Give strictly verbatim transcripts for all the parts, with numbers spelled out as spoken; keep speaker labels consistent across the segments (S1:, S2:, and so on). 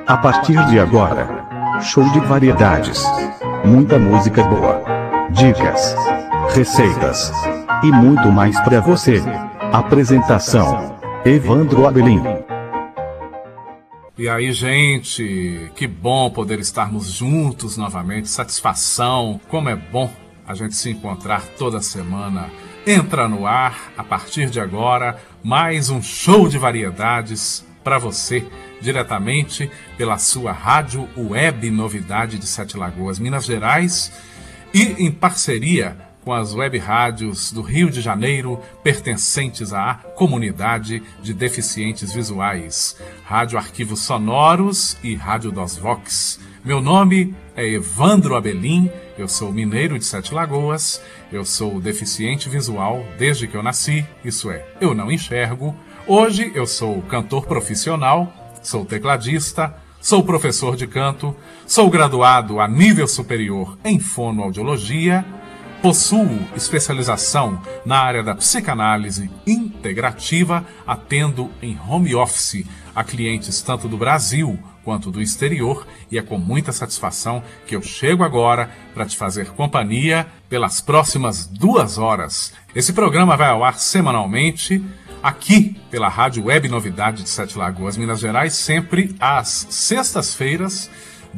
S1: A partir de agora, show de variedades. Muita música boa. Dicas, receitas e muito mais para você. Apresentação: Evandro Abelim.
S2: E aí, gente, que bom poder estarmos juntos novamente. Satisfação, como é bom a gente se encontrar toda semana. Entra no ar, a partir de agora, mais um show de variedades para você, diretamente pela sua rádio Web Novidade de Sete Lagoas, Minas Gerais, e em parceria com as web rádios do Rio de Janeiro, pertencentes à Comunidade de Deficientes Visuais, Rádio Arquivos Sonoros e Rádio Dos Vox. Meu nome é Evandro Abelim, eu sou mineiro de Sete Lagoas, eu sou deficiente visual desde que eu nasci, isso é, eu não enxergo. Hoje eu sou cantor profissional, sou tecladista, sou professor de canto, sou graduado a nível superior em fonoaudiologia, possuo especialização na área da psicanálise integrativa, atendo em home office a clientes tanto do Brasil quanto do exterior, e é com muita satisfação que eu chego agora para te fazer companhia pelas próximas duas horas. Esse programa vai ao ar semanalmente, aqui pela Rádio Web Novidade de Sete Lagoas, Minas Gerais, sempre às sextas-feiras,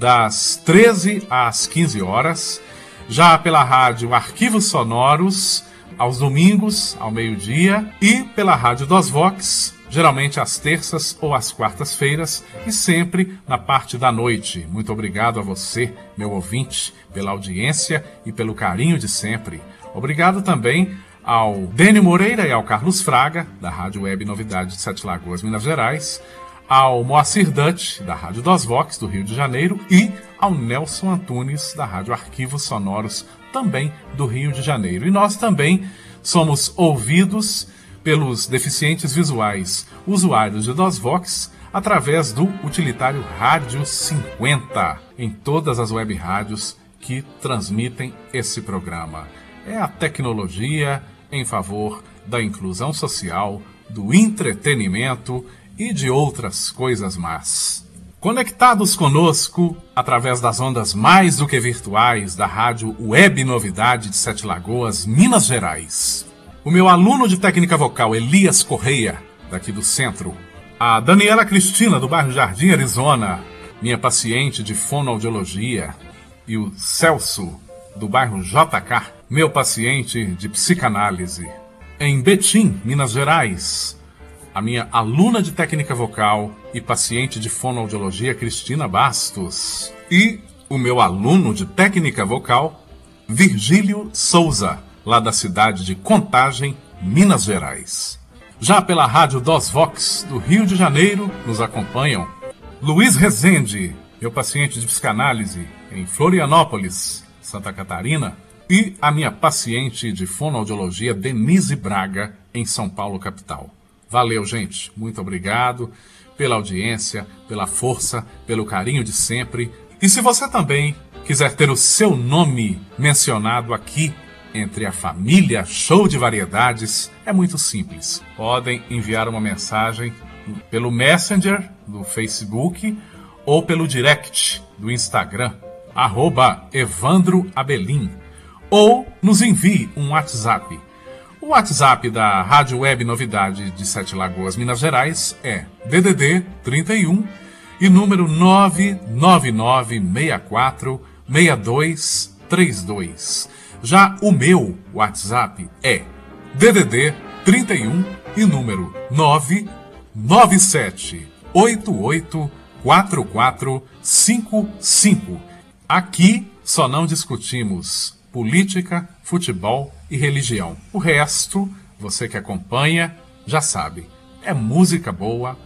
S2: das treze às quinze horas, já pela Rádio Arquivos Sonoros, aos domingos, ao meio-dia, e pela Rádio Dos Vox, geralmente às terças ou às quartas-feiras, e sempre na parte da noite. Muito obrigado a você, meu ouvinte, pela audiência e pelo carinho de sempre. Obrigado também ao Dênio Moreira e ao Carlos Fraga, da Rádio Web Novidade de Sete Lagoas, Minas Gerais, ao Moacir Dutch, da Rádio Dos Vox, do Rio de Janeiro, e ao Nelson Antunes, da Rádio Arquivos Sonoros, também do Rio de Janeiro. E nós também somos ouvidos pelos deficientes visuais usuários de Dos Vox através do utilitário Rádio cinquenta, em todas as web rádios que transmitem esse programa. É a tecnologia em favor da inclusão social, do entretenimento e de outras coisas más. Conectados conosco através das ondas mais do que virtuais da Rádio Web Novidade de Sete Lagoas, Minas Gerais. O meu aluno de técnica vocal, Elias Correia, daqui do centro. A Daniela Cristina, do bairro Jardim Arizona, minha paciente de fonoaudiologia. E o Celso, do bairro J K, meu paciente de psicanálise. Em Betim, Minas Gerais, a minha aluna de técnica vocal e paciente de fonoaudiologia, Cristina Bastos. E o meu aluno de técnica vocal, Virgílio Souza, lá da cidade de Contagem, Minas Gerais. Já pela Rádio Dos Vox, do Rio de Janeiro, nos acompanham Luiz Rezende, meu paciente de psicanálise, em Florianópolis, Santa Catarina, e a minha paciente de fonoaudiologia, Denise Braga, em São Paulo, capital. Valeu, gente. Muito obrigado pela audiência, pela força, pelo carinho de sempre. E se você também quiser ter o seu nome mencionado aqui entre a família Show de Variedades, é muito simples. Podem enviar uma mensagem pelo Messenger do Facebook ou pelo direct do Instagram, arroba Evandro Abelim, ou nos envie um WhatsApp. O WhatsApp da Rádio Web Novidade de Sete Lagoas, Minas Gerais, é D D D trinta e um e número nove nove nove seis quatro seis dois três dois. Já o meu WhatsApp é D D D trinta e um e número nove nove sete oito oito quatro quatro cinco cinco. Aqui só não discutimos política, futebol e religião. O resto, você que acompanha, já sabe. É música boa,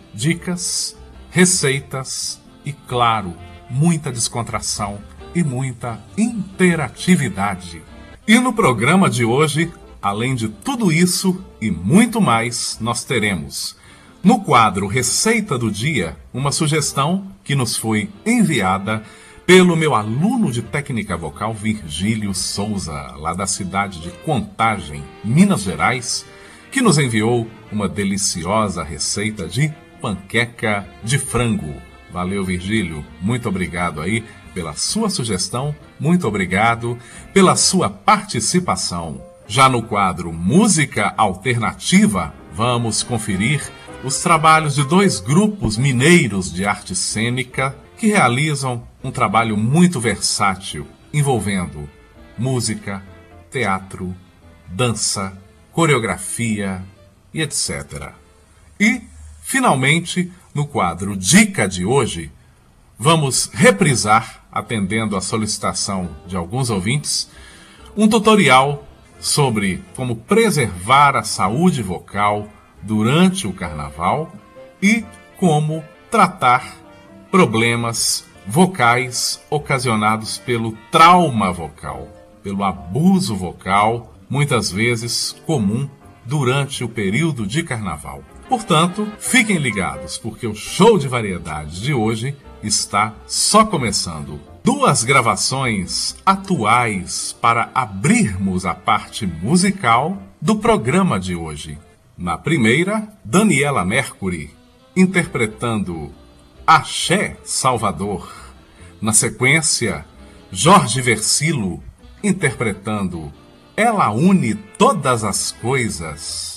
S2: dicas, receitas e, claro, muita descontração e muita interatividade. E no programa de hoje, além de tudo isso e muito mais, nós teremos, no quadro Receita do Dia, uma sugestão que nos foi enviada pelo meu aluno de técnica vocal, Virgílio Souza, lá da cidade de Contagem, Minas Gerais, que nos enviou uma deliciosa receita de panqueca de frango. Valeu, Virgílio. Muito obrigado aí pela sua sugestão. Muito obrigado pela sua participação. Já no quadro Música Alternativa, vamos conferir os trabalhos de dois grupos mineiros de arte cênica que realizam um trabalho muito versátil, envolvendo música, teatro, dança, coreografia e etcétera. E, finalmente, no quadro Dica de hoje, vamos reprisar, atendendo à solicitação de alguns ouvintes, um tutorial sobre como preservar a saúde vocal durante o carnaval e como tratar problemas vocais ocasionados pelo trauma vocal, pelo abuso vocal, muitas vezes comum durante o período de carnaval. Portanto, fiquem ligados, porque o show de variedades de hoje está só começando. Duas gravações atuais para abrirmos a parte musical do programa de hoje. Na primeira, Daniela Mercury, interpretando Axé Salvador. Na sequência, Jorge Versilo, interpretando Ela Une Todas as Coisas.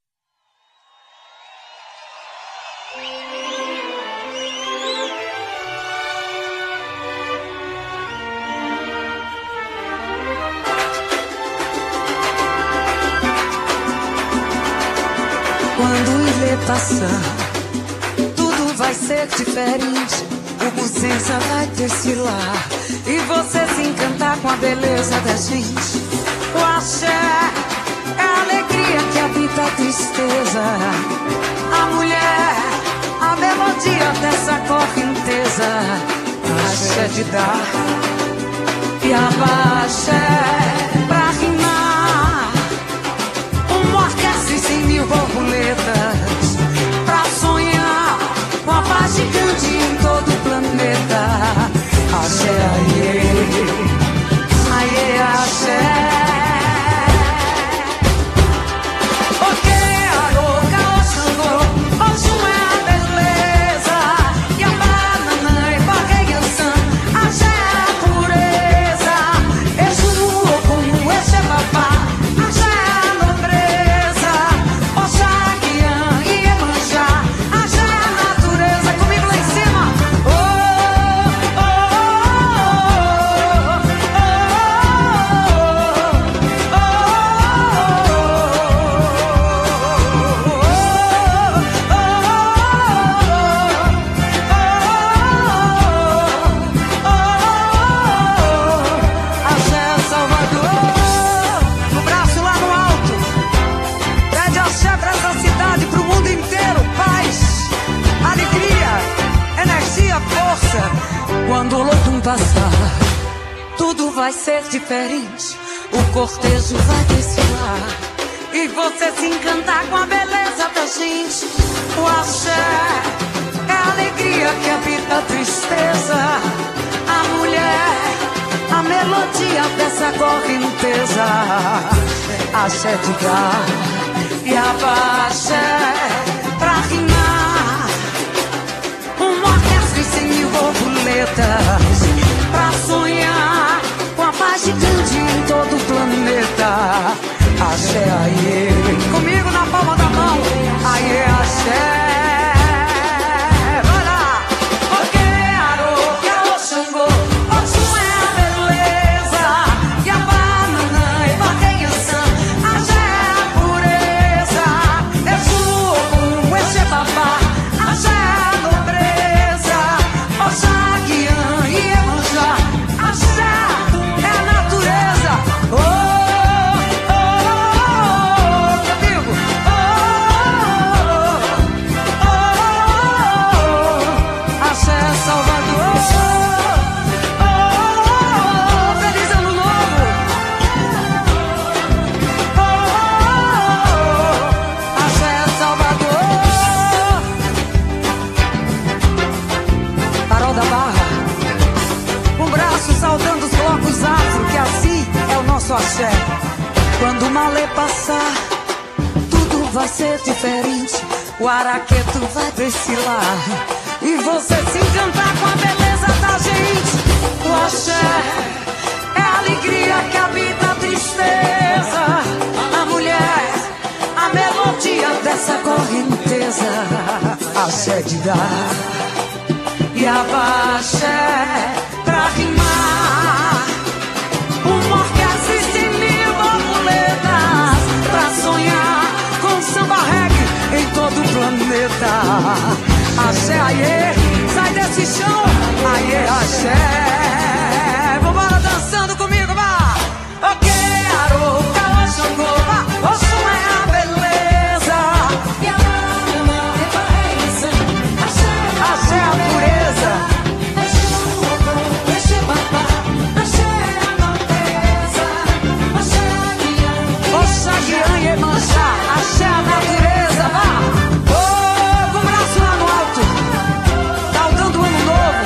S3: Quando o Ilê passar, tudo vai ser diferente. O Bucença vai desfilar e você se encantar com a beleza da gente. O axé é a alegria que habita a tristeza. A mulher, a melodia dessa correnteza. Axé de dar e abaixé pra rimar. Uma orquestra e cem mil borboletas pra sonhar com a paz gigante em todo o planeta. Axé, aie, aie, axé. Quando o Lodum passar, tudo vai ser diferente. O cortejo vai desfilar e você se encantar com a beleza da gente. O axé é a alegria que habita a tristeza. A mulher, a melodia dessa correnteza. Axé de gar e abaixé pra rimar. Uma orquestra e cem mil borboletas pra sonhar com a paz gigante em todo o planeta. Axé, aie, comigo na palma da mão. Aie, axé. Vai lá. Porque Arô, que Arô, Xangô, Oxum é a beleza. E a banana e Baquenhaçã. Axé é a pureza. Exu, Ogum, Exê, Babá. Axé é a nobreza. Oxá, Guiã e Iemanjá. Axé é a natureza. Oh! Axé. Quando o malê passar, tudo vai ser diferente. O araqueto vai desfilar e você se encantar com a beleza da gente. O axé é a alegria que habita a tristeza. A mulher, a melodia dessa correnteza. Axé de dar e abaixé pra rimar. Uma orquestra e cem mil borboletas pra sonhar com samba reggae em todo o planeta. Axé, aie, sai desse chão, aie, axé. Vambora dançando comigo, vá. Ok, aro, cala, xangô, vá. O som é a beleza. Axé é a pureza. Oxa, guian e mancha, axé a natureza, vá. Oh, com o braço lá no alto, saudando o ano novo.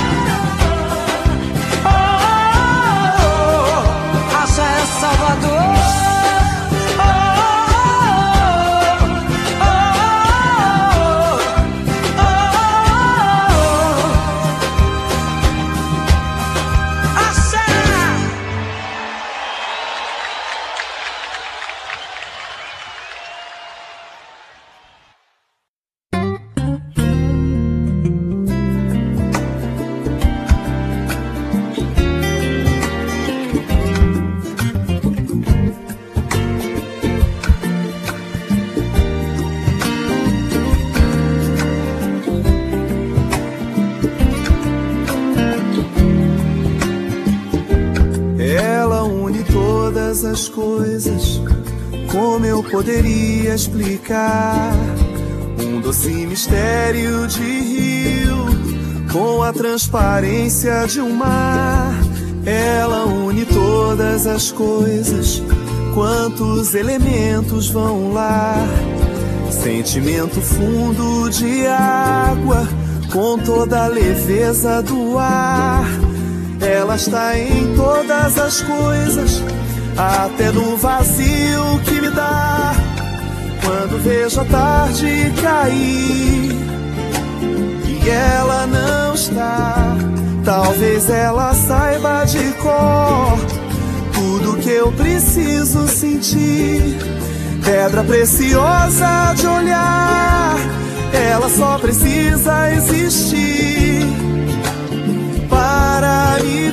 S3: Oh, oh, oh, axé é Salvador. Oh, oh, oh, oh, oh, axé.
S4: Ela une todas as coisas, como eu poderia explicar? Um doce mistério de rio, com a transparência de um mar. Ela une todas as coisas, quantos elementos vão lá? Sentimento fundo de água, com toda a leveza do ar. Ela está em todas as coisas, até no vazio que me dá. Quando vejo a tarde cair e ela não está, talvez ela saiba de cor tudo que eu preciso sentir. Pedra preciosa de olhar, ela só precisa existir para me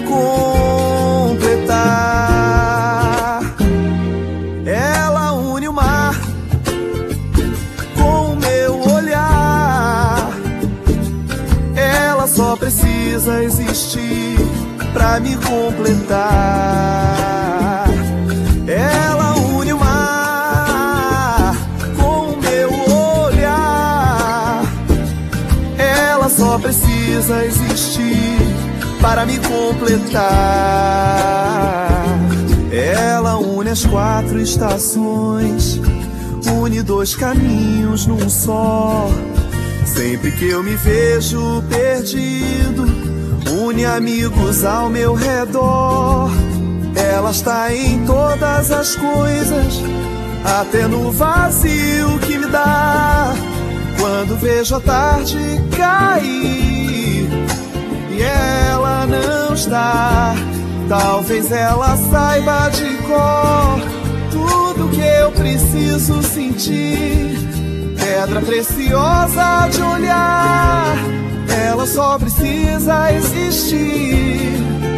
S4: completar. Ela une o mar com o meu olhar. Ela só precisa existir para me completar. Ela une o mar com o meu olhar. Ela só precisa existir para me completar. Ela une as quatro estações, une dois caminhos num só. Sempre que eu me vejo perdido, une amigos ao meu redor. Ela está em todas as coisas, até no vazio que me dá. Quando vejo a tarde cair e ela não está, talvez ela saiba de cor tudo que eu preciso sentir. Pedra preciosa de olhar, ela só precisa existir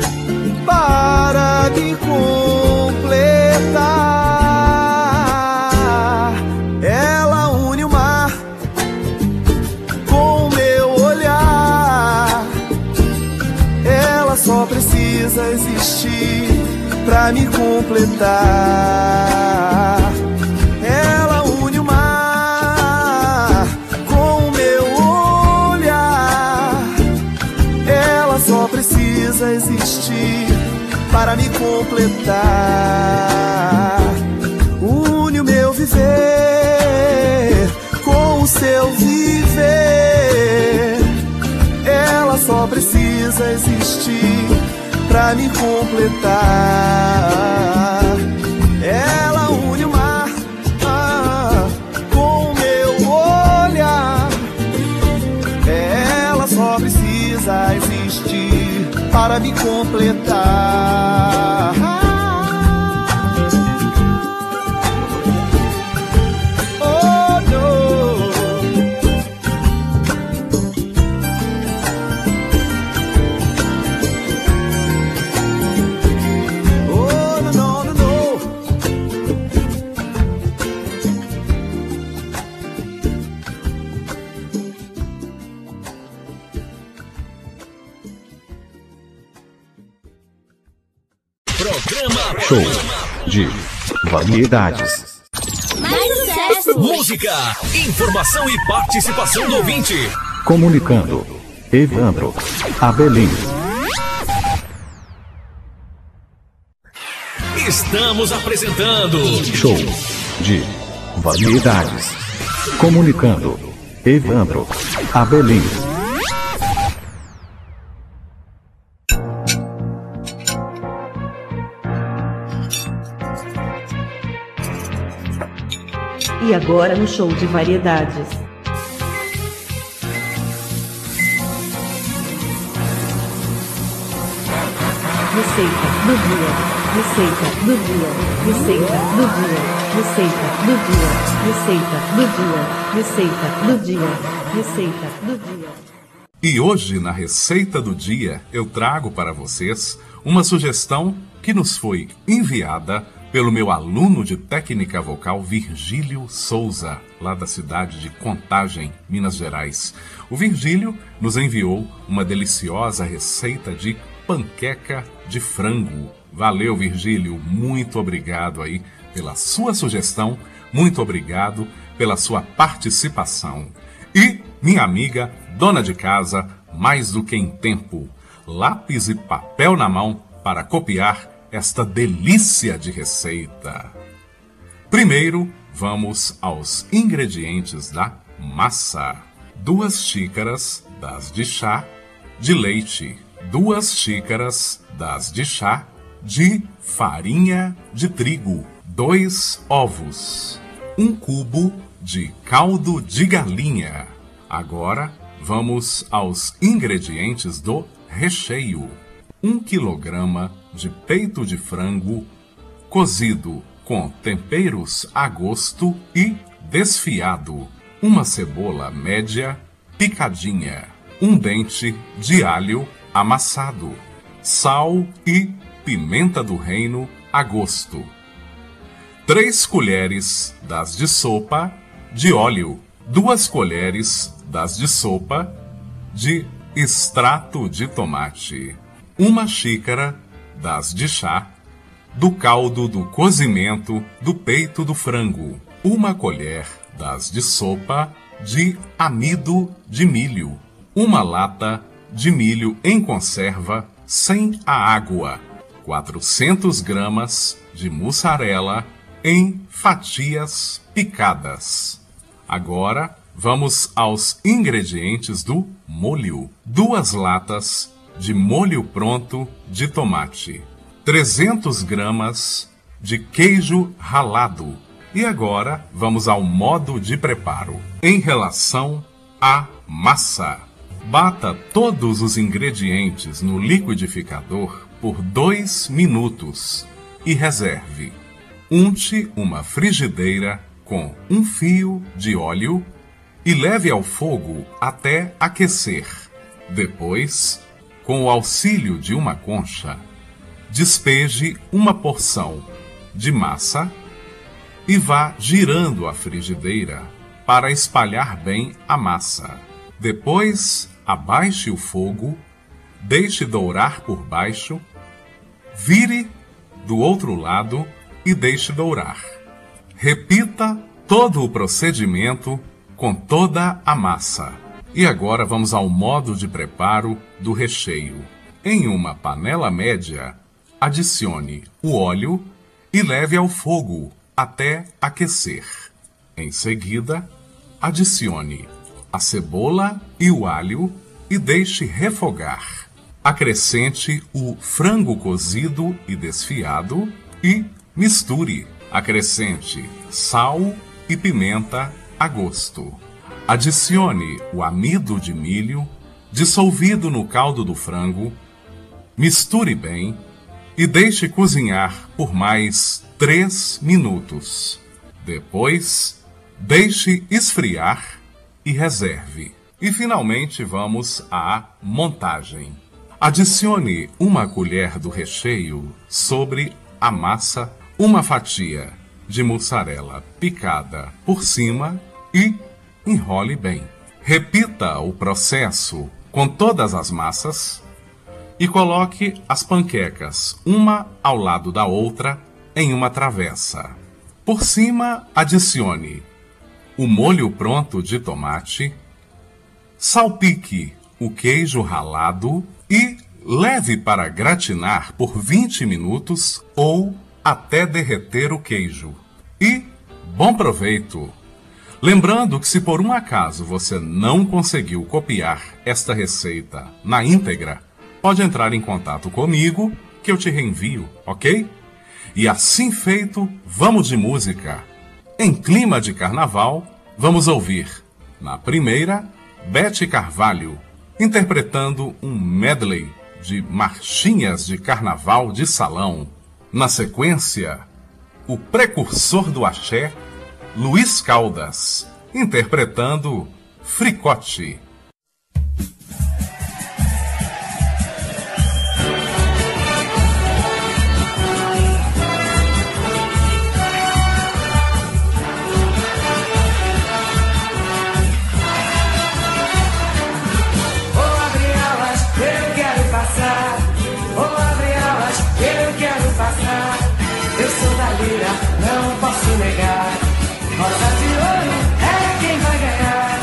S4: para me completar. Ela une o mar com o meu olhar. Ela só precisa existir pra me completar. Ela une o mar com o meu olhar. Ela só precisa existir para me completar. Une o meu viver com o seu viver. Ela só precisa existir pra me completar. Ela une o mar ah, com o meu olhar. Ela existir para me completar. Oh, não. Oh, não, não, não, não.
S5: Programa
S1: Show de variedades.
S5: Mais sucesso! Música, informação e participação do ouvinte.
S1: Comunicando. Evandro Abelim.
S5: Estamos apresentando
S1: Show de variedades. Comunicando. Evandro Abelim.
S6: E agora no show de variedades. Receita do dia. Receita do dia. Receita do dia. Receita do dia. Receita do dia. Receita do dia. Receita do dia.
S2: E hoje, na Receita do Dia, eu trago para vocês uma sugestão que nos foi enviada pelo meu aluno de técnica vocal, Virgílio Souza, lá da cidade de Contagem, Minas Gerais. O Virgílio nos enviou uma deliciosa receita de panqueca de frango. Valeu, Virgílio, muito obrigado aí pela sua sugestão, muito obrigado pela sua participação. E minha amiga, dona de casa, mais do que em tempo, lápis e papel na mão para copiar esta delícia de receita. Primeiro, vamos aos ingredientes da massa. Duas xícaras das de chá de leite. Duas xícaras das de chá de farinha de trigo. Dois ovos. Um cubo de caldo de galinha. Agora, vamos aos ingredientes do recheio. Um quilograma de peito de frango cozido com temperos a gosto e desfiado, uma cebola média picadinha, um dente de alho amassado, sal e pimenta do reino a gosto, três colheres das de sopa de óleo, duas colheres das de sopa de extrato de tomate, uma xícara das de chá do caldo do cozimento do peito do frango, uma colher das de sopa de amido de milho, uma lata de milho em conserva sem a água, quatrocentas gramas de mussarela em fatias picadas. Agora vamos aos ingredientes do molho. Duas latas de molho pronto de tomate, trezentas gramas de queijo ralado. E agora vamos ao modo de preparo. Em relação à massa, bata todos os ingredientes no liquidificador por dois minutos e reserve. Unte uma frigideira com um fio de óleo e leve ao fogo até aquecer. Depois, com o auxílio de uma concha, despeje uma porção de massa e vá girando a frigideira para espalhar bem a massa. Depois, abaixe o fogo, deixe dourar por baixo, vire do outro lado e deixe dourar. Repita todo o procedimento com toda a massa. E agora vamos ao modo de preparo do recheio. Em uma panela média, adicione o óleo e leve ao fogo até aquecer. Em seguida, adicione a cebola e o alho e deixe refogar. Acrescente o frango cozido e desfiado e misture. Acrescente sal e pimenta a gosto. Adicione o amido de milho, dissolvido no caldo do frango, misture bem e deixe cozinhar por mais três minutos. Depois, deixe esfriar e reserve. E finalmente vamos à montagem. Adicione uma colher do recheio sobre a massa, uma fatia de mussarela picada por cima e enrole bem. Repita o processo com todas as massas e coloque as panquecas uma ao lado da outra em uma travessa. Por cima, adicione o molho pronto de tomate, salpique o queijo ralado e leve para gratinar por vinte minutos ou até derreter o queijo. E bom proveito! Lembrando que se por um acaso você não conseguiu copiar esta receita na íntegra, pode entrar em contato comigo que eu te reenvio, ok? E assim feito, vamos de música. Em clima de carnaval, vamos ouvir, na primeira, Bete Carvalho, interpretando um medley de marchinhas de carnaval de salão. Na sequência, o precursor do axé, Luiz Caldas, interpretando Fricote.
S3: Eu sou da lira, não posso negar. Rosa de ouro é quem vai ganhar.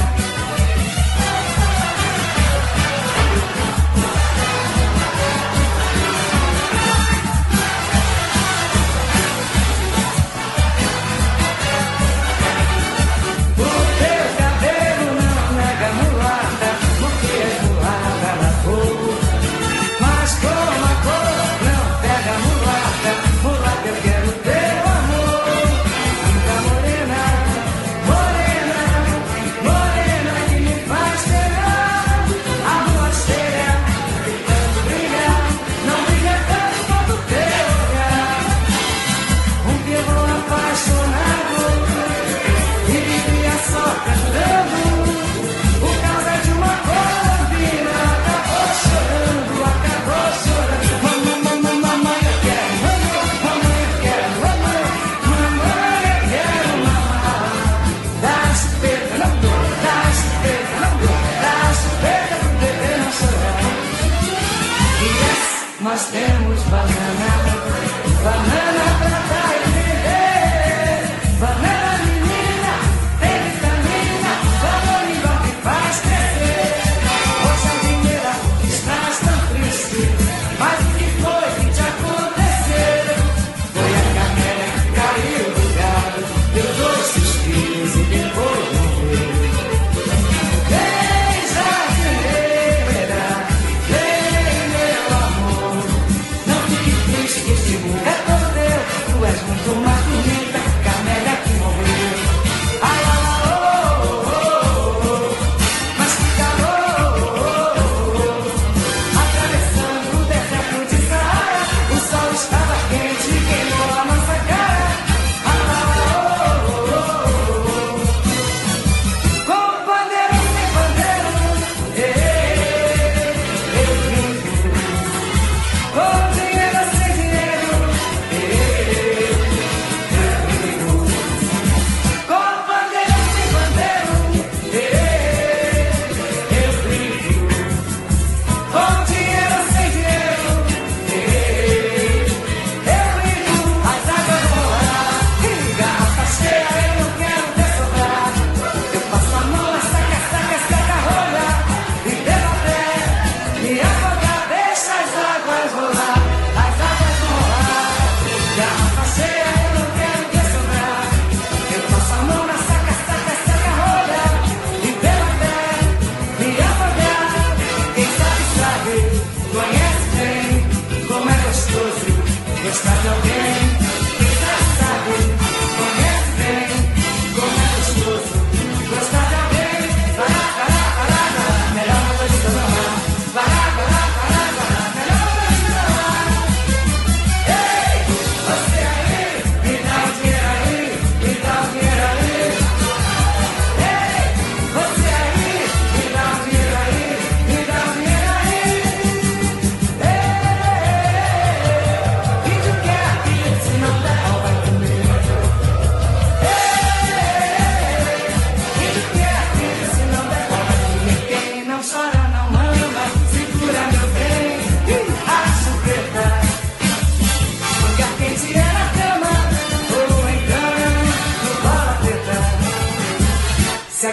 S3: O teu cabelo não nega mulata, porque é mulata na cor. Mas como a cor não pega mulata, mulata eu quero teu amor. Linda morena, morena, morena que me faz pegar a lua cheia, tentando brilhar, não brilha tanto quanto teu olhar. Um pivô apaixonado e vivia só cantando. O caso é de uma corvina, acabou chorando, acabou chorando. Mamãe, mamãe, mamãe, eu quero, mamãe, mamãe, eu quero, mamãe, mamãe, eu quero mamar. Dá chupeta, não dou, dá chupeta, não dou, dá chupeta pro bebê não chorar. E yes, nós temos banana, banana pra dar e beber. Banana menina, tem vitamina, valor igual que faz crescer. Hoje a dinheira estás tão triste, mas o que foi que te aconteceu? Foi a canela que caiu do gado, deu dois suspiros e depois morreu. Vem, jardineira, vem, meu amor, não fique triste que este mundo é todo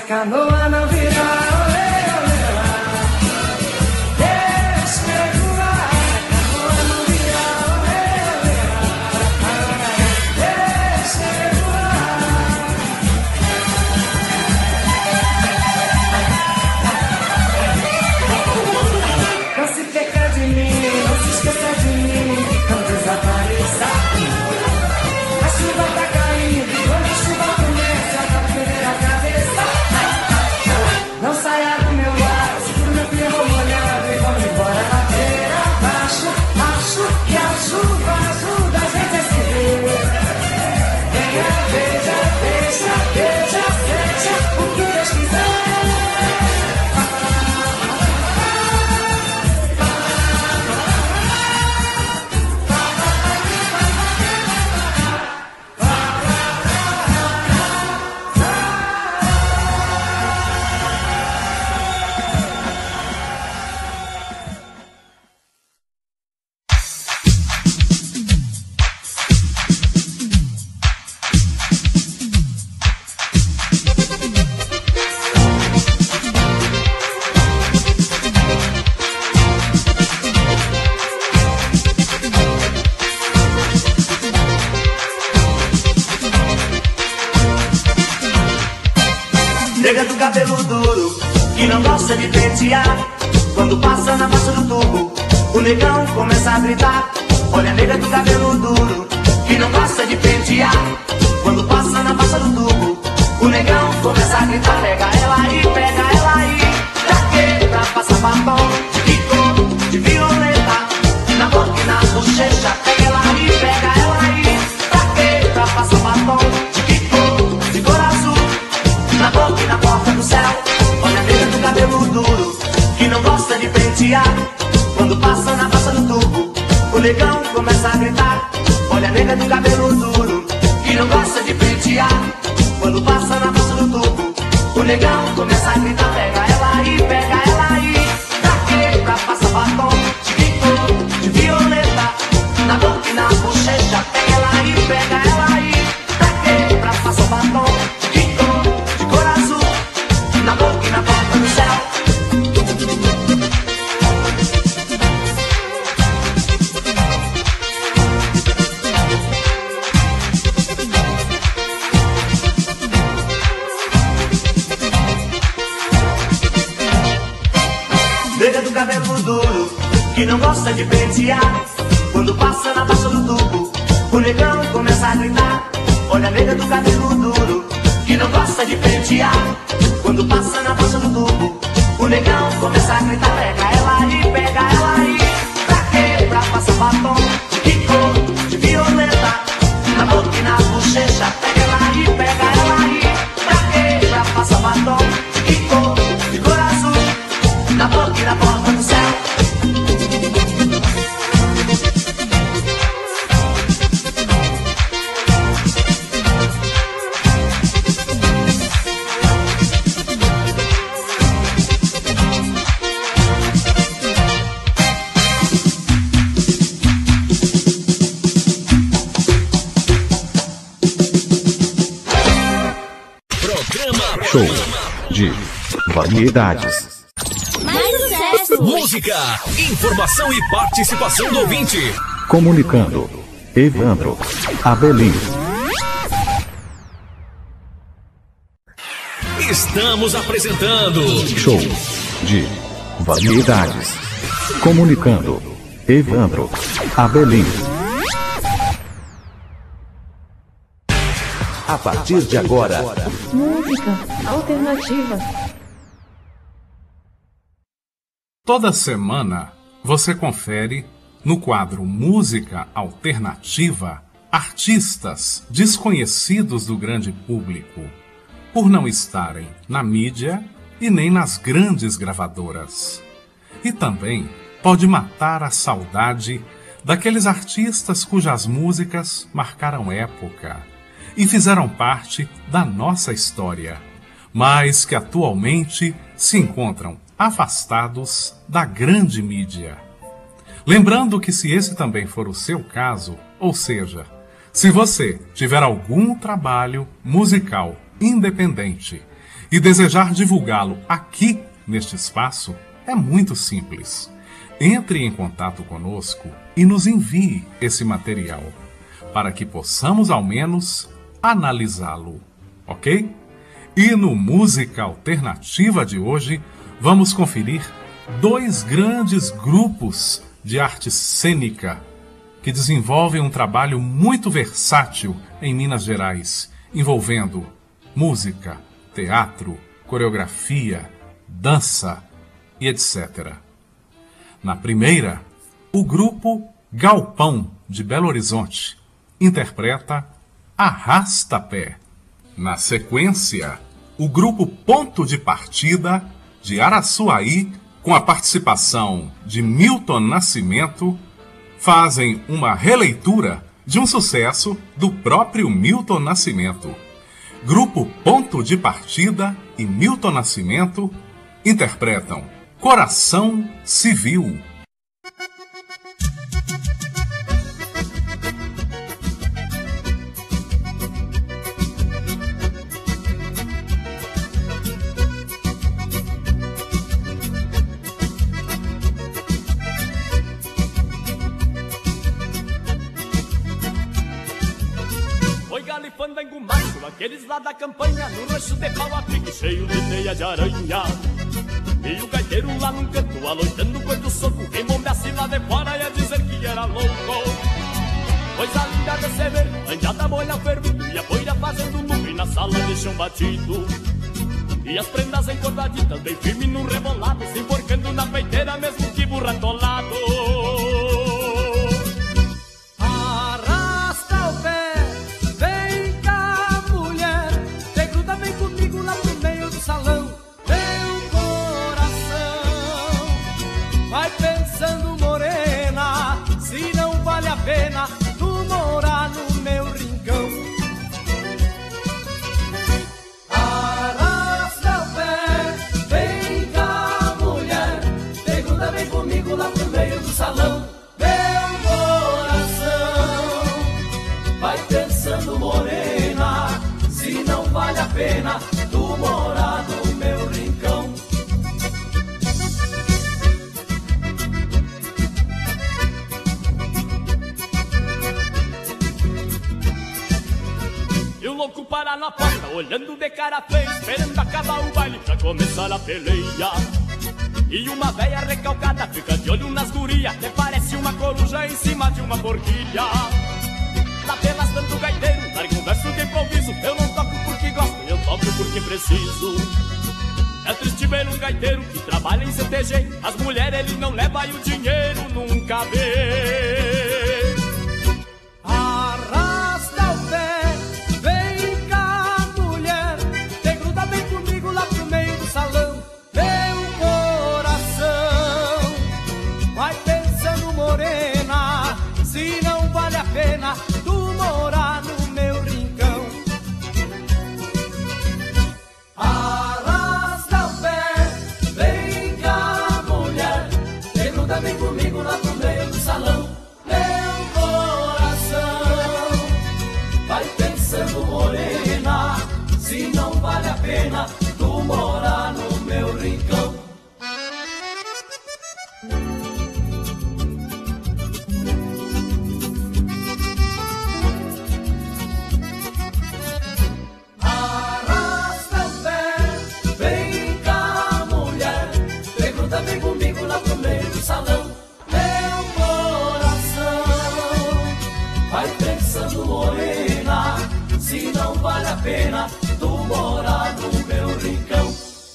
S3: canoa não virar.
S7: Nega do cabelo duro, que não gosta de pentear. Quando passa na massa do tubo, o negão começa a gritar. Olha a nega do cabelo duro, que não gosta de pentear. Quando passa na massa do tubo, o negão começa a gritar. Pega ela aí, pega ela aí. Pra quê? Pra passar batom de pico, de violeta, na boca e na bochecha. Pega ela aí, pega ela aí. Pra quê? Pra passar batom de pico, de cor azul, na boca e na porta do céu. Olha a nega do cabelo duro, que não gosta de pentear. Quando passa na massa do tubo, o negão começa a gritar. Olha a nega do cabelo duro, que não gosta de pentear. Quando passa na massa do tubo, o negão começa a gritar. Pega ela aí, pega ela aí. Pra quê? Pra passar batom de pico, de violeta, na boca e na bochecha. Pega ela aí, pega ela aí. Pra quê? Pra passar batom de pico, de cor azul, na boca e na porta do céu. Nega do cabelo duro, que não gosta de pentear. Quando passa na massa do tubo, o negão começa a gritar. Olha a nega do cabelo duro, que não gosta de pentear. Quando passa na massa do tubo, o negão começa a gritar. Pega ela aí, pega ela aí. Pra quê? Pra passar batom de pico, de violeta, na boca e na bochecha. Pega ela aí, pega ela aí. Pra quê? Pra passar batom de pico, de cor azul, na boca e na porta do céu.
S1: Show de variedades.
S5: Mais sucesso! Música, informação e participação do ouvinte.
S1: Comunicando. Evandro Abelim.
S5: Estamos apresentando
S1: Show de variedades. Comunicando. Evandro Abelim.
S8: A partir de agora,
S6: Música alternativa.
S2: Toda semana você confere no quadro Música Alternativa artistas desconhecidos do grande público, por não estarem na mídia e nem nas grandes gravadoras. E também pode matar a saudade daqueles artistas cujas músicas marcaram época e fizeram parte da nossa história, mas que atualmente se encontram afastados da grande mídia. Lembrando que se esse também for o seu caso, ou seja, se você tiver algum trabalho musical independente e desejar divulgá-lo aqui neste espaço, é muito simples. Entre em contato conosco e nos envie esse material, para que possamos ao menos analisá-lo, ok? E no Música Alternativa de hoje, vamos conferir dois grandes grupos de arte cênica que desenvolvem um trabalho muito versátil em Minas Gerais, envolvendo música, teatro, coreografia, dança e etcétera. Na primeira, o grupo Galpão de Belo Horizonte interpreta Arrasta-Pé. Na sequência, o grupo Ponto de Partida de Araçuaí, com a participação de Milton Nascimento, fazem uma releitura de um sucesso do próprio Milton Nascimento. Grupo Ponto de Partida e Milton Nascimento interpretam Coração Civil.
S8: Fandango macho, aqueles lá da campanha, no rancho de pau a pique cheio de teia de aranha. E o gaiteiro lá num canto, aloitando quanto soco, quem bombeasse lá de fora ia dizer que era louco. Coisa linda de se ver, anjada molha fervido, e a poeira fazendo nuvem na sala de chão batido. E as prendas encordaditas, bem firme num rebolado, se enforcando na peiteira mesmo que burro atolado.
S9: Pena tu morar no meu rincão. Arrasta o pé, vem cá mulher, te gruda, vem comigo lá pro meio do salão. Meu coração vai pensando morena, se não vale a pena tu morar no meu rincão.
S8: Louco para na porta, olhando de cara feia, esperando acabar o baile pra começar a peleia. E uma véia recalcada fica de olho nas gurias, até parece uma coruja em cima de uma porquilha. Lá pelas tanto gaiteiro, larga um verso de improviso, eu não toco porque gosto, eu toco porque preciso. É triste ver um gaiteiro que trabalha em C T G, as mulheres ele não leva e o dinheiro nunca vê.
S9: Tu morar no meu rincão. Arrasta o pé, vem cá mulher, te gruda, vem comigo lá pro meio do salão. Meu coração vai pensando morena, se não vale a pena tu morar no meu rincão. Salão, meu coração vai pensando morena, se não vale a pena tu morar no meu rincão.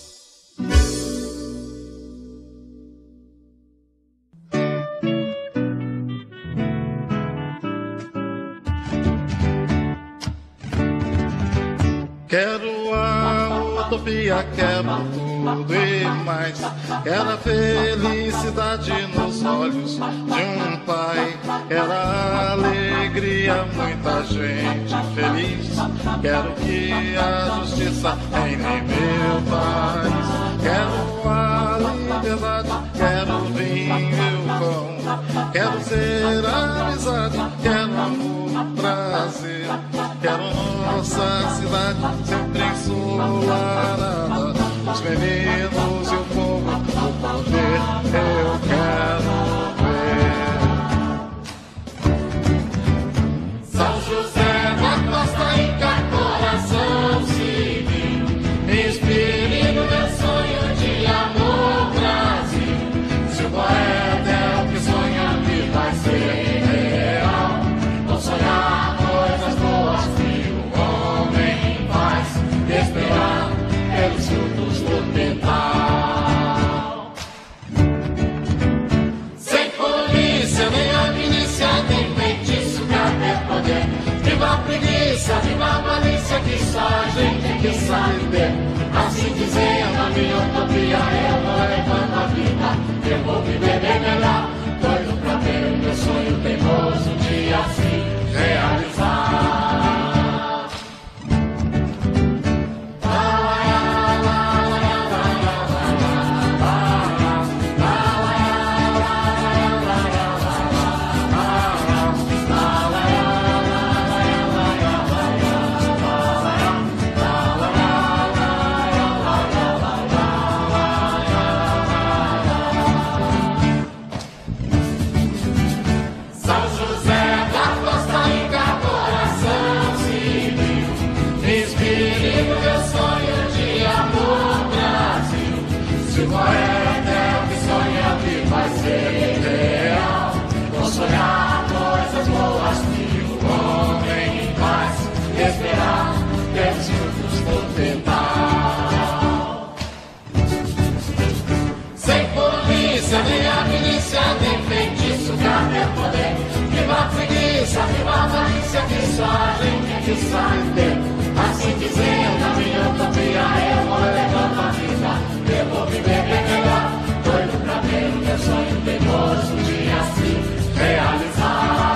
S10: Quero a utopia, quero tudo e mais. Quero a felicidade nos olhos de um pai. Quero a alegria, muita gente feliz. Quero que a justiça reine em meu país. Quero a liberdade, quero o vinho e o pão. Quero ser amizade, quero amor, prazer. Quero nossa cidade sempre ensolarada, os meninos e o povo do poder, eu quero ver. São José da Costa Rica, coração civil, inspire no meu sonho de amor, Brasil. Se o poeta é o que sonha, que vai ser real. Vou sonhar coisas boas que o homem faz, esperar pelos frutos do quintal. Sem polícia, nem a milícia, nem feitiço pra ter poder. Viva a preguiça, viva a malícia, que só a gente que sabe ter. Assim dizendo a minha utopia, eu vou levando a vida, eu vou viver bem melhor. Doido pra ver o meu sonho teimoso um dia assim realizar. Viva a malícia, que só a gente que sabe ter. Assim dizendo a minha utopia, eu vou levando a vida, eu vou viver bem melhor. Doido pra ver o meu sonho teimoso um dia assim realizar.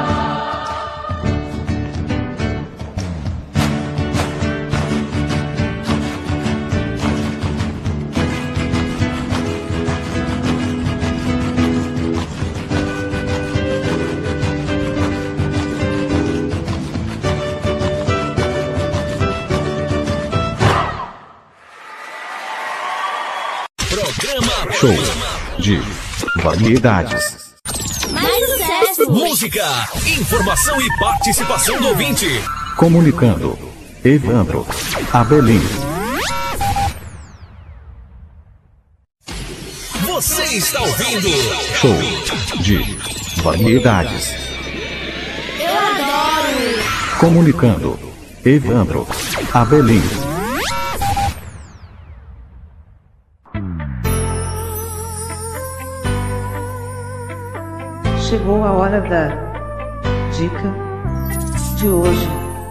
S1: Show de variedades.
S5: Mais sucesso! Música, informação e participação do ouvinte.
S1: Comunicando. Evandro Abelim.
S5: Você está ouvindo
S1: Show de variedades.
S5: Eu adoro!
S1: Comunicando. Evandro Abelim.
S6: Chegou a hora da dica de hoje.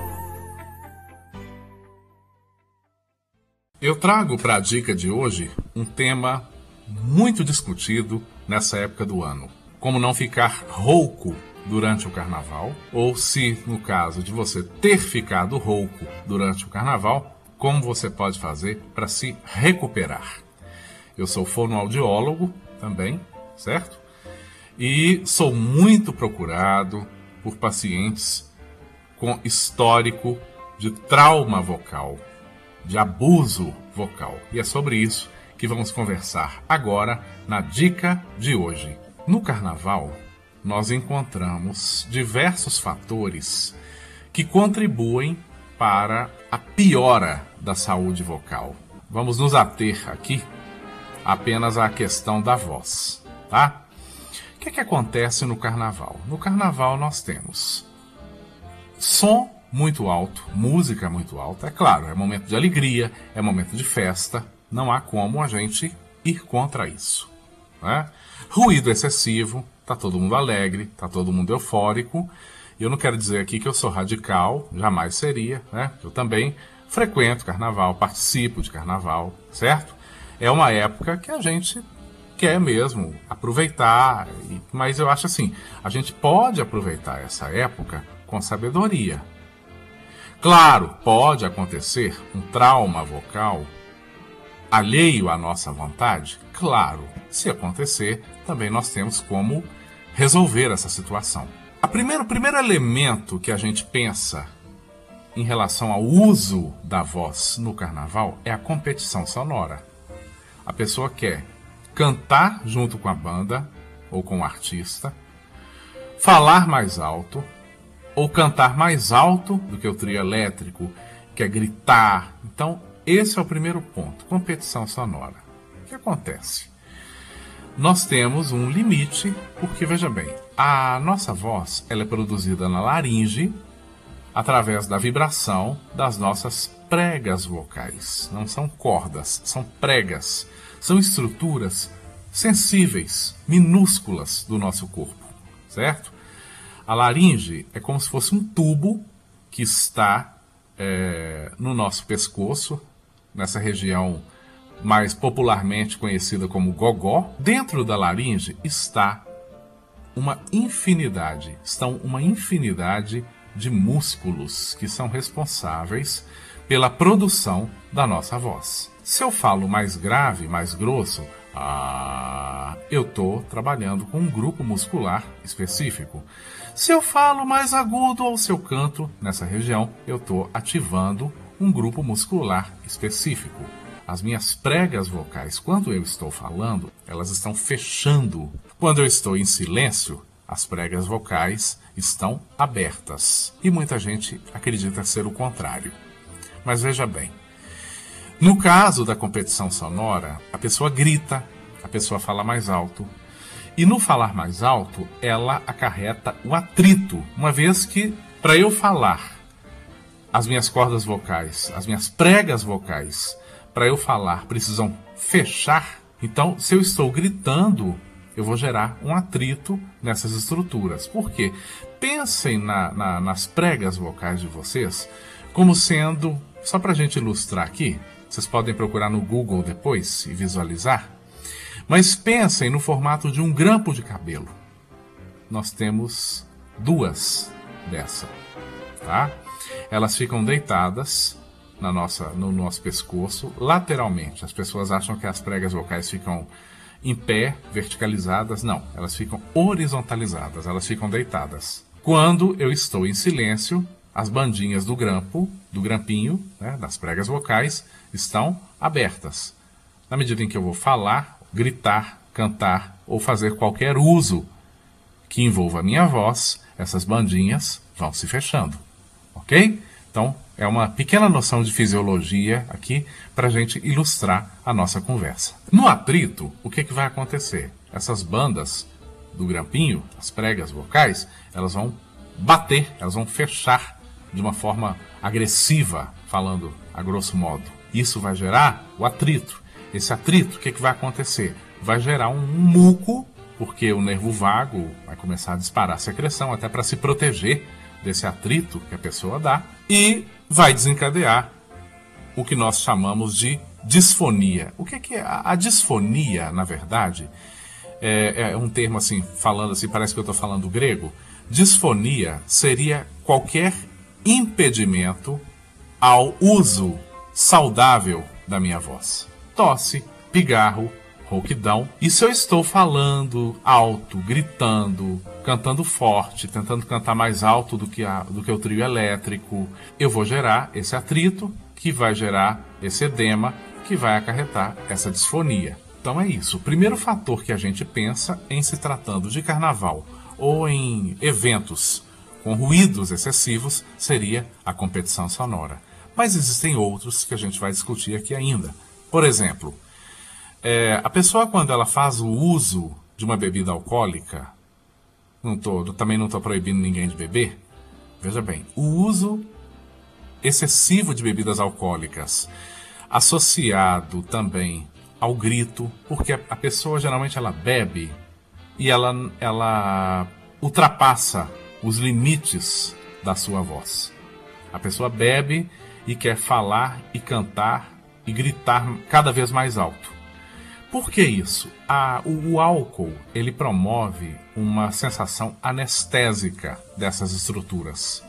S2: Eu trago para a dica de hoje um tema muito discutido nessa época do ano. Como não ficar rouco durante o carnaval, ou se, no caso de você ter ficado rouco durante o carnaval, como você pode fazer para se recuperar. Eu sou fonoaudiólogo também, certo? E sou muito procurado por pacientes com histórico de trauma vocal, de abuso vocal. E é sobre isso que vamos conversar agora na dica de hoje. No carnaval, nós encontramos diversos fatores que contribuem para a piora da saúde vocal. Vamos nos ater aqui apenas à questão da voz, tá? O que é que acontece no carnaval? No carnaval nós temos som muito alto, música muito alta, é claro, é momento de alegria, é momento de festa, não há como a gente ir contra isso, né? Ruído excessivo, tá todo mundo alegre, tá todo mundo eufórico. Eu não quero dizer aqui que eu sou radical, jamais seria, né? Eu também frequento carnaval, participo de carnaval, certo? É uma época que a gente quer mesmo aproveitar, mas eu acho assim, a gente pode aproveitar essa época com sabedoria. Claro, pode acontecer um trauma vocal alheio à nossa vontade? Claro, se acontecer, também nós temos como resolver essa situação. A primeiro, o primeiro elemento que a gente pensa em relação ao uso da voz no carnaval é a competição sonora. A pessoa quer cantar junto com a banda ou com o artista, falar mais alto ou cantar mais alto do que o trio elétrico, quer gritar. Então, esse é o primeiro ponto, competição sonora. O que acontece? Nós temos um limite, porque, veja bem, a nossa voz ela é produzida na laringe através da vibração das nossas pregas vocais. Não são cordas, são pregas. São estruturas sensíveis, minúsculas do nosso corpo, certo? A laringe é como se fosse um tubo que está é, no nosso pescoço, nessa região mais popularmente conhecida como gogó. Dentro da laringe está uma infinidade, estão uma infinidade de músculos que são responsáveis pela produção da nossa voz. Se eu falo mais grave, mais grosso, ah, eu estou trabalhando com um grupo muscular específico. Se eu falo mais agudo ou se eu canto nessa região, eu estou ativando um grupo muscular específico. As minhas pregas vocais, quando eu estou falando, elas estão fechando. Quando eu estou em silêncio, as pregas vocais estão abertas. E muita gente acredita ser o contrário. Mas veja bem, no caso da competição sonora, a pessoa grita, a pessoa fala mais alto. E no falar mais alto, ela acarreta o atrito, uma vez que, para eu falar, as minhas cordas vocais, as minhas pregas vocais, para eu falar, precisam fechar. Então, se eu estou gritando, eu vou gerar um atrito nessas estruturas. Por quê? Pensem na, na, nas pregas vocais de vocês como sendo, só para a gente ilustrar aqui, vocês podem procurar no Google depois e visualizar, mas pensem no formato de um grampo de cabelo. Nós temos duas dessa, tá? Elas ficam deitadas na nossa, no nosso pescoço, lateralmente. As pessoas acham que as pregas vocais ficam em pé, verticalizadas. Não, elas ficam horizontalizadas, elas ficam deitadas. Quando eu estou em silêncio, as bandinhas do grampo, do grampinho, né, das pregas vocais, estão abertas. Na medida em que eu vou falar, gritar, cantar ou fazer qualquer uso que envolva a minha voz, essas bandinhas vão se fechando. Ok? Então, é uma pequena noção de fisiologia aqui para a gente ilustrar a nossa conversa. No atrito, o que, que vai acontecer? Essas bandas do grampinho, as pregas vocais, elas vão bater, elas vão fechar de uma forma agressiva, falando a grosso modo. Isso vai gerar o atrito. Esse atrito, o que, que vai acontecer? Vai gerar um muco, porque o nervo vago vai começar a disparar secreção até para se proteger desse atrito que a pessoa dá, e vai desencadear o que nós chamamos de disfonia. O que, que é a, a disfonia, na verdade? É, é um termo assim, falando assim, parece que eu estou falando grego. Disfonia seria qualquer impedimento ao uso saudável da minha voz. Tosse, pigarro, rouquidão. E se eu estou falando alto, gritando, cantando forte, tentando cantar mais alto do que, a, do que o trio elétrico, eu vou gerar esse atrito, que vai gerar esse edema, que vai acarretar essa disfonia. Então é isso. O primeiro fator que a gente pensa em se tratando de carnaval ou em eventos com ruídos excessivos seria a competição sonora. Mas existem outros que a gente vai discutir aqui ainda. Por exemplo, é, a pessoa quando ela faz o uso de uma bebida alcoólica, não tô, também não estou proibindo ninguém de beber, veja bem, o uso excessivo de bebidas alcoólicas associado também ao grito, porque a, a pessoa geralmente ela bebe e ela, ela ultrapassa os limites da sua voz. A pessoa bebe e quer falar e cantar e gritar cada vez mais alto. Por que isso? A, o, o álcool ele promove uma sensação anestésica dessas estruturas,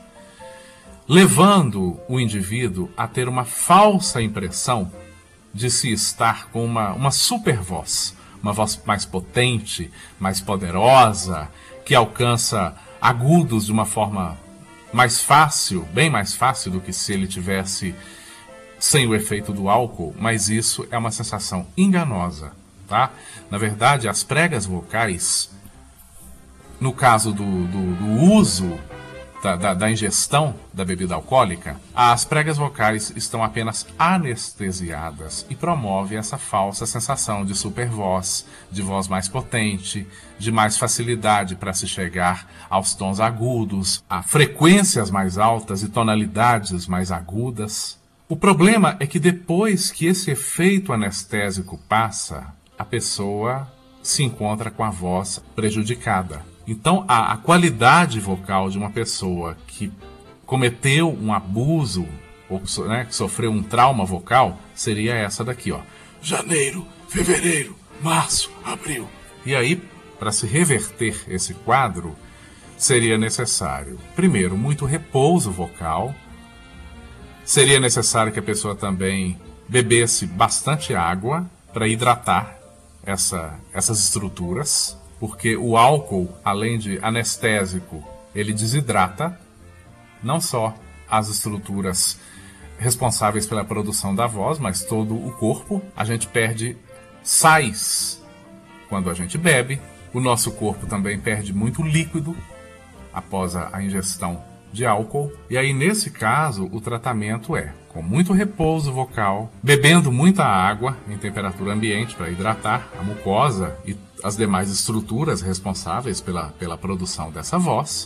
S2: levando o indivíduo a ter uma falsa impressão de se estar com uma, uma super voz, uma voz mais potente, mais poderosa, que alcança agudos de uma forma mais fácil, bem mais fácil do que se ele tivesse sem o efeito do álcool, mas isso é uma sensação enganosa, tá? Na verdade, as pregas vocais, no caso do, do, do uso da, da, da ingestão da bebida alcoólica, as pregas vocais estão apenas anestesiadas e promove essa falsa sensação de super voz, de voz mais potente, de mais facilidade para se chegar aos tons agudos, a frequências mais altas e tonalidades mais agudas. O problema é que depois que esse efeito anestésico passa, a pessoa se encontra com a voz prejudicada. Então, a, a qualidade vocal de uma pessoa que cometeu um abuso, ou né, que sofreu um trauma vocal, seria essa daqui, ó. Janeiro, fevereiro, março, abril. E aí, para se reverter esse quadro, seria necessário, primeiro, muito repouso vocal. Seria necessário que a pessoa também bebesse bastante água para hidratar essa, essas estruturas, porque o álcool, além de anestésico, ele desidrata não só as estruturas responsáveis pela produção da voz, mas todo o corpo. A gente perde sais quando a gente bebe, o nosso corpo também perde muito líquido após a ingestão de álcool. E aí, nesse caso, o tratamento é com muito repouso vocal, bebendo muita água em temperatura ambiente para hidratar a mucosa e as demais estruturas responsáveis pela, pela produção dessa voz.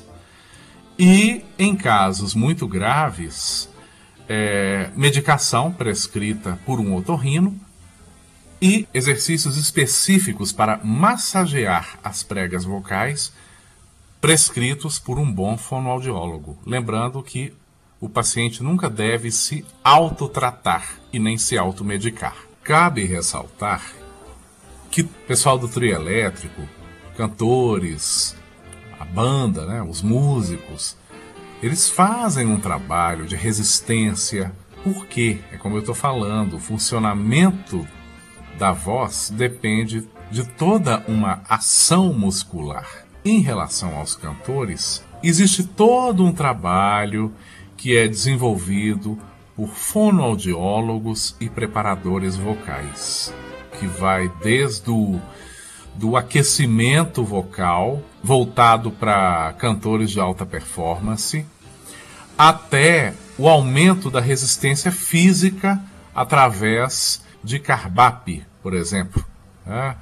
S2: E, em casos muito graves, é, medicação prescrita por um otorrino e exercícios específicos para massagear as pregas vocais prescritos por um bom fonoaudiólogo. Lembrando que o paciente nunca deve se autotratar e nem se automedicar. Cabe ressaltar que o pessoal do trio elétrico, cantores, a banda, né, os músicos, eles fazem um trabalho de resistência, porque, é como eu estou falando, o funcionamento da voz depende de toda uma ação muscular. Em relação aos cantores, existe todo um trabalho que é desenvolvido por fonoaudiólogos e preparadores vocais, que vai desde o do aquecimento vocal, voltado para cantores de alta performance, até o aumento da resistência física através de Carbap, por exemplo. Né?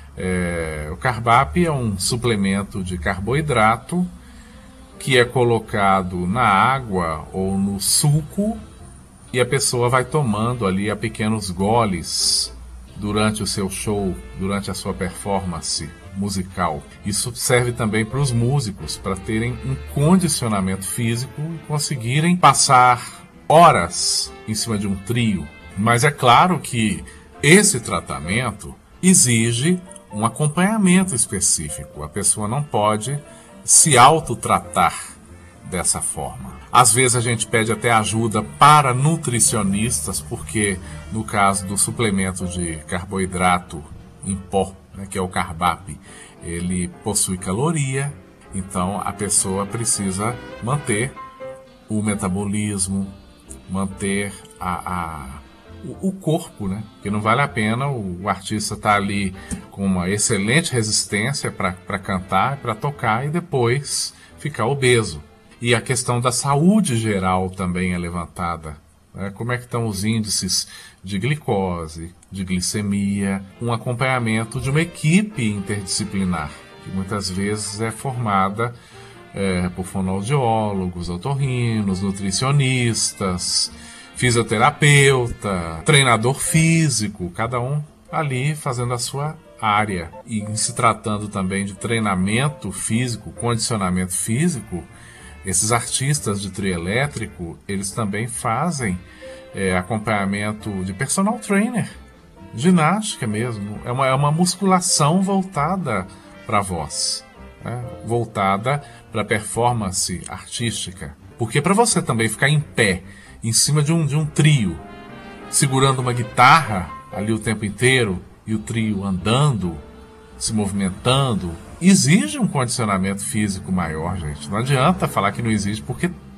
S2: É, o Carbap é um suplemento de carboidrato que é colocado na água ou no suco e a pessoa vai tomando ali a pequenos goles durante o seu show, durante a sua performance musical. Isso serve também para os músicos, para terem um condicionamento físico e conseguirem passar horas em cima de um trio. Mas é claro que esse tratamento exige um acompanhamento específico. A pessoa não pode se autotratar dessa forma. Às vezes a gente pede até ajuda para nutricionistas, porque no caso do suplemento de carboidrato em pó, né, que é o Carbap, ele possui caloria, então a pessoa precisa manter o metabolismo, manter a, a, o, o corpo, né? Porque não vale a pena o, o artista estar tá ali com uma excelente resistência para cantar, para tocar e depois ficar obeso. E a questão da saúde geral também é levantada. Né? Como é que estão os índices de glicose, de glicemia, um acompanhamento de uma equipe interdisciplinar, que muitas vezes é formada é, por fonoaudiólogos, otorrinos, nutricionistas, fisioterapeuta, treinador físico, cada um ali fazendo a sua área. E em se tratando também de treinamento físico, condicionamento físico, esses artistas de trio elétrico, eles também fazem é, acompanhamento de personal trainer, ginástica mesmo. É uma, é uma musculação voltada para a voz, né? Voltada para a performance artística. Porque para você também ficar em pé, em cima de um, de um trio, segurando uma guitarra ali o tempo inteiro, e o trio andando, se movimentando, exige um condicionamento físico maior, gente. Não adianta falar que não existe, porque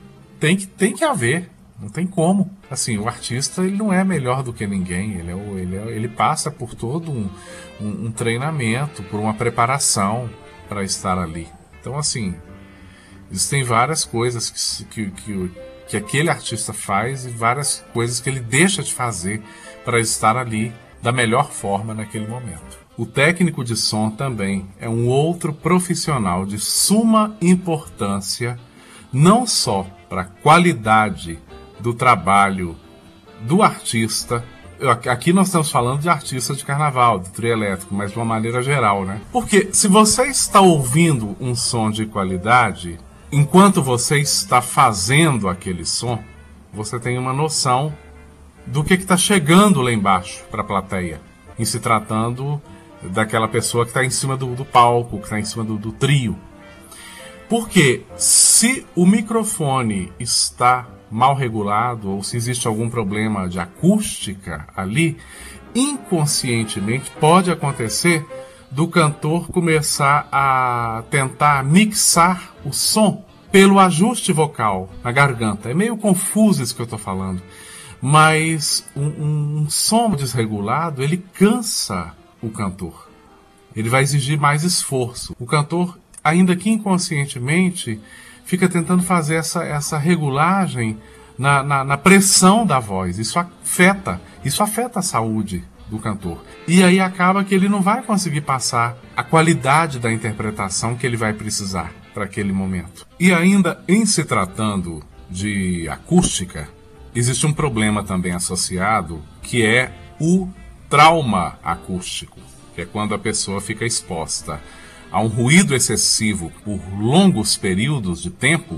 S2: tem que, tem que haver. Não tem como. Assim, o artista ele não é melhor do que ninguém. Ele, é, ele, é, ele passa por todo um, um, um treinamento, por uma preparação para estar ali. Então, assim, existem várias coisas que, que, que, que aquele artista faz e várias coisas que ele deixa de fazer para estar ali da melhor forma naquele momento. O técnico de som também é um outro profissional de suma importância, não só para a qualidade do trabalho do artista. Aqui nós estamos falando de artista de carnaval, de trio elétrico, mas de uma maneira geral, né? Porque se você está ouvindo um som de qualidade, enquanto você está fazendo aquele som, você tem uma noção do que está chegando lá embaixo para a plateia, em se tratando daquela pessoa que está em cima do, do palco, que está em cima do, do trio. Porque se o microfone está mal regulado ou se existe algum problema de acústica ali, inconscientemente pode acontecer do cantor começar a tentar mixar o som pelo ajuste vocal na garganta. É meio confuso isso que eu estou falando, mas um, um, um som desregulado, ele cansa o cantor. Ele vai exigir mais esforço. O cantor, ainda que inconscientemente, fica tentando fazer essa, essa regulagem na, na, na pressão da voz. Isso afeta, isso afeta a saúde do cantor. E aí acaba que ele não vai conseguir passar a qualidade da interpretação que ele vai precisar para aquele momento. E ainda em se tratando de acústica, existe um problema também associado, que é o trauma acústico, que é quando a pessoa fica exposta a um ruído excessivo por longos períodos de tempo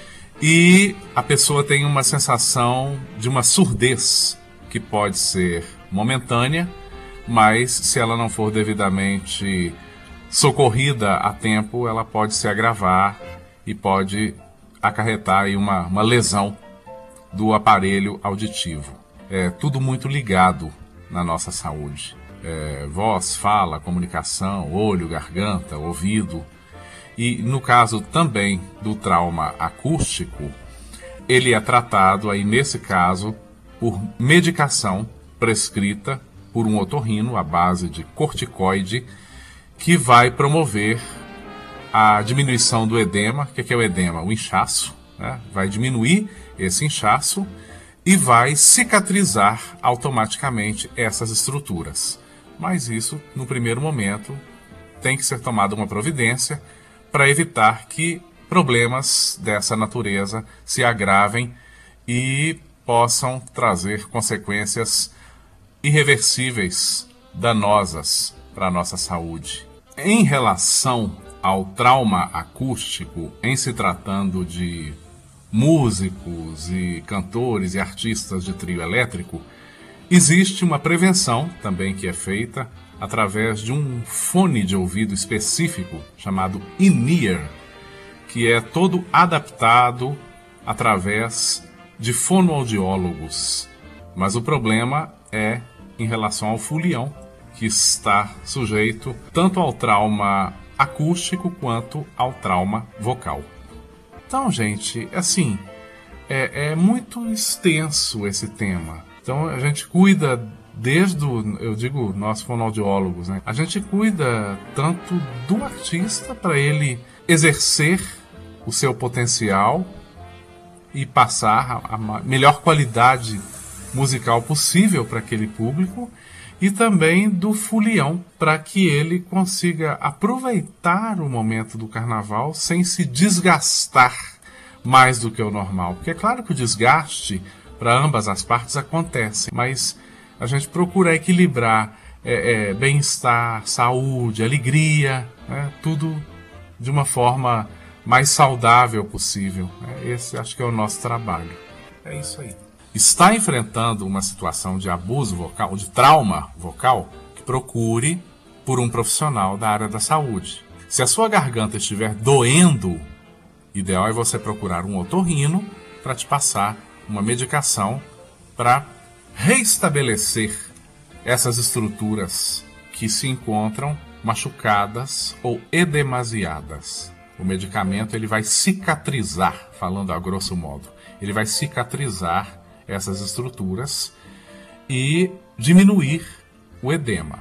S2: e a pessoa tem uma sensação de uma surdez que pode ser momentânea, mas se ela não for devidamente socorrida a tempo, ela pode se agravar e pode acarretar aí uma, uma lesão do aparelho auditivo. É tudo muito ligado na nossa saúde. É, voz, fala, comunicação, olho, garganta, ouvido. E no caso também do trauma acústico, ele é tratado aí nesse caso por medicação prescrita por um otorrino à base de corticoide, que vai promover a diminuição do edema. O que é o edema? O inchaço, né? Vai diminuir esse inchaço e vai cicatrizar automaticamente essas estruturas. Mas isso, no primeiro momento, tem que ser tomada uma providência para evitar que problemas dessa natureza se agravem e possam trazer consequências irreversíveis, danosas para a nossa saúde. Em relação ao trauma acústico, em se tratando de músicos e cantores e artistas de trio elétrico, existe uma prevenção também que é feita através de um fone de ouvido específico chamado in-ear, que é todo adaptado através de fonoaudiólogos. Mas o problema é em relação ao folião, que está sujeito tanto ao trauma acústico quanto ao trauma vocal. Então, gente, assim, é, é muito extenso esse tema. Então a gente cuida desde o, eu digo, nós fonoaudiólogos, né? A gente cuida tanto do artista para ele exercer o seu potencial e passar a, a melhor qualidade musical possível para aquele público, e também do folião para que ele consiga aproveitar o momento do carnaval sem se desgastar mais do que o normal. Porque é claro que o desgaste para ambas as partes acontece, mas a gente procura equilibrar é, é, bem-estar, saúde, alegria, né? Tudo de uma forma mais saudável possível. Né? Esse acho que é o nosso trabalho. É isso aí. Está enfrentando uma situação de abuso vocal, de trauma vocal, que procure por um profissional da área da saúde. Se a sua garganta estiver doendo, ideal é você procurar um otorrino para te passar uma medicação para reestabelecer essas estruturas que se encontram machucadas ou edemasiadas. O medicamento ele vai cicatrizar, falando a grosso modo, ele vai cicatrizar essas estruturas e diminuir o edema.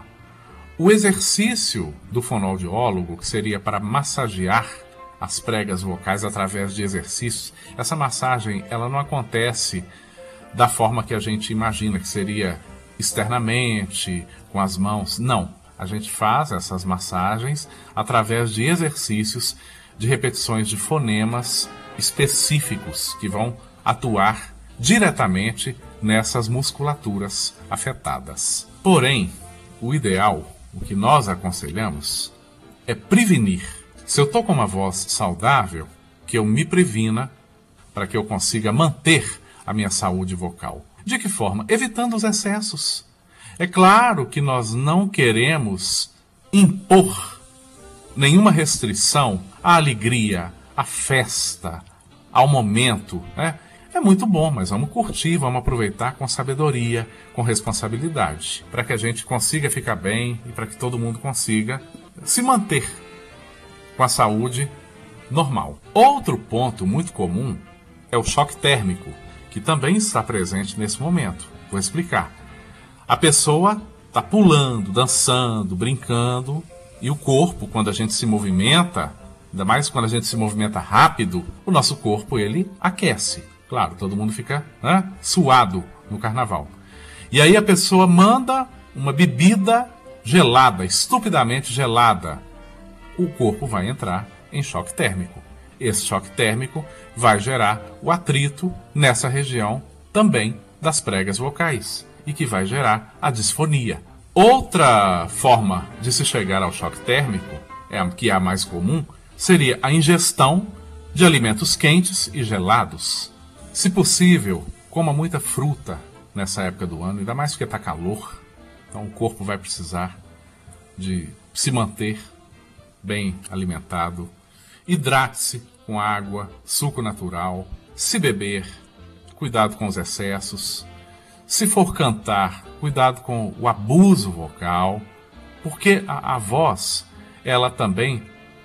S2: O exercício do fonoaudiólogo, que seria para massagear as pregas vocais através de exercícios, essa massagem ela não acontece da forma que a gente imagina, que seria externamente, com as mãos. Não, a gente faz essas massagens através de exercícios de repetições de fonemas específicos que vão atuar diretamente nessas musculaturas afetadas. Porém, o ideal, o que nós aconselhamos, é prevenir. Se eu estou com uma voz saudável, que eu me previna para que eu consiga manter a minha saúde vocal. De que forma? Evitando os excessos. É claro que nós não queremos impor nenhuma restrição à alegria, à festa, ao momento, né? É muito bom, mas vamos curtir, vamos aproveitar com sabedoria, com responsabilidade, para que a gente consiga ficar bem e para que todo mundo consiga se manter com a saúde normal. Outro ponto muito comum é o choque térmico, que também está presente nesse momento. Vou explicar. A pessoa está pulando, dançando, brincando, e o corpo, quando a gente se movimenta, ainda mais quando a gente se movimenta rápido, o nosso corpo ele aquece. Claro, todo mundo fica, né, suado no carnaval. E aí a pessoa manda uma bebida gelada, estupidamente gelada. O corpo vai entrar em choque térmico. Esse choque térmico vai gerar o atrito nessa região também das pregas vocais e que vai gerar a disfonia. Outra forma de se chegar ao choque térmico, é a que é a mais comum, seria a ingestão de alimentos quentes e gelados. Se possível, coma muita fruta nessa época do ano, ainda mais porque está calor. Então o corpo vai precisar de se manter bem alimentado. Hidrate-se com água, suco natural. Se beber, cuidado com os excessos. Se for cantar, cuidado com o abuso vocal, porque a, a voz, ela também,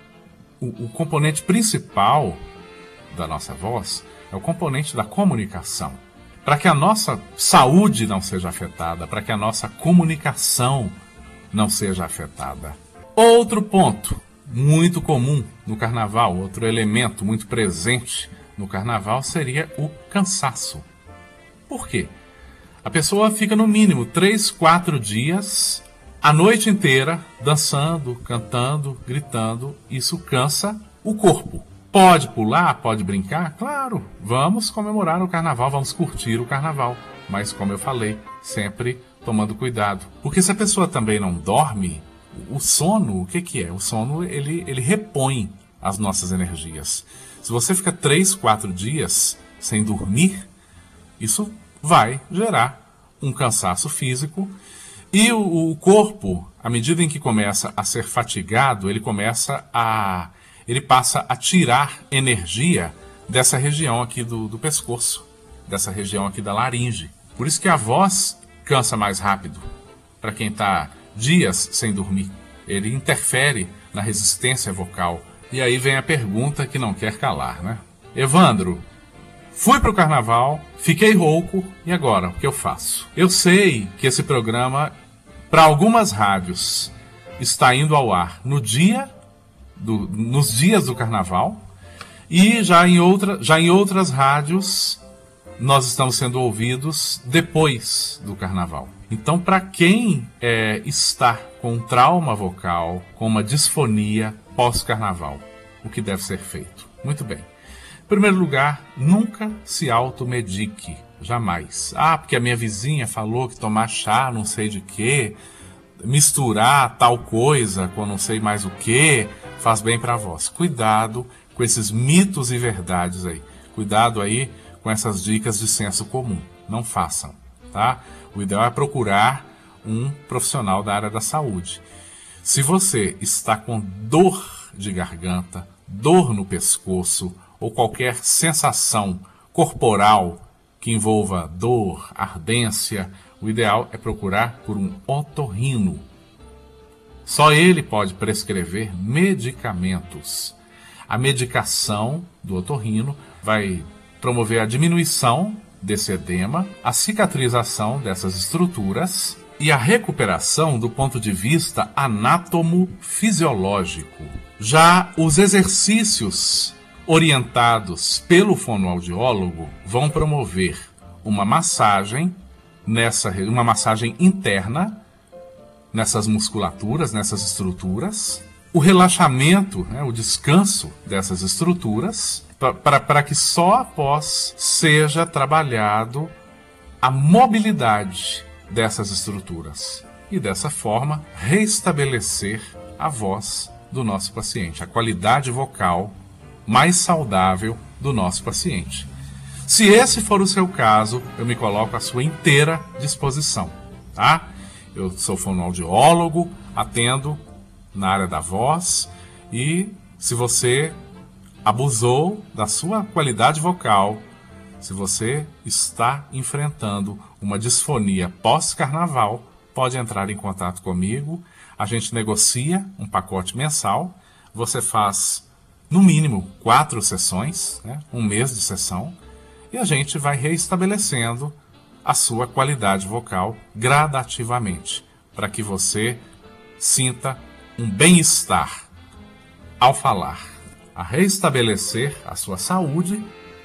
S2: o, o componente principal da nossa voz é o componente da comunicação. Para que a nossa saúde não seja afetada, para que a nossa comunicação não seja afetada. Outro ponto muito comum no carnaval, outro elemento muito presente no carnaval seria o cansaço. Por quê? A pessoa fica no mínimo três, quatro dias, a noite inteira, dançando, cantando, gritando. Isso cansa o corpo. Pode pular, pode brincar? Claro, vamos comemorar o carnaval, vamos curtir o carnaval. Mas como eu falei, sempre tomando cuidado. Porque se a pessoa também não dorme, o sono, o que, que é? O sono, ele, ele repõe as nossas energias. Se você fica três, quatro dias sem dormir, isso vai gerar um cansaço físico e o, o corpo, à medida em que começa a ser fatigado, ele começa a, ele passa a tirar energia dessa região aqui do, do pescoço, dessa região aqui da laringe. Por isso que a voz cansa mais rápido, para quem está dias sem dormir. Ele interfere na resistência vocal. E aí vem a pergunta que não quer calar, né? Evandro, fui para o carnaval, fiquei rouco, e agora, o que eu faço? Eu sei que esse programa, para algumas rádios, está indo ao ar no dia, do, nos dias do carnaval, e já em, outra, já em outras rádios nós estamos sendo ouvidos depois do carnaval. Então, para quem é, está com um trauma vocal, com uma disfonia pós-carnaval, o que deve ser feito? Muito bem. Em primeiro lugar, nunca se automedique, jamais. Ah, porque a minha vizinha falou que tomar chá não sei de quê, misturar tal coisa com não sei mais o quê, faz bem para a voz. Cuidado com esses mitos e verdades aí. Cuidado aí com essas dicas de senso comum. Não façam, tá? O ideal é procurar um profissional da área da saúde. Se você está com dor de garganta, dor no pescoço, ou qualquer sensação corporal que envolva dor, ardência, o ideal é procurar por um otorrino. Só ele pode prescrever medicamentos. A medicação do otorrino vai promover a diminuição desse edema, a cicatrização dessas estruturas e a recuperação do ponto de vista anatomo-fisiológico. Já os exercícios orientados pelo fonoaudiólogo vão promover uma massagem, nessa, uma massagem interna, nessas musculaturas, nessas estruturas, o relaxamento, né, o descanso dessas estruturas, para que só após seja trabalhado a mobilidade dessas estruturas e dessa forma reestabelecer a voz do nosso paciente, a qualidade vocal mais saudável do nosso paciente. Se esse for o seu caso, eu me coloco à sua inteira disposição, tá? Eu sou fonoaudiólogo, atendo na área da voz e se você abusou da sua qualidade vocal, se você está enfrentando uma disfonia pós-carnaval, pode entrar em contato comigo, a gente negocia um pacote mensal, você faz no mínimo quatro sessões, né, um mês de sessão, e a gente vai reestabelecendo a sua qualidade vocal gradativamente, para que você sinta um bem-estar ao falar, a reestabelecer a sua saúde,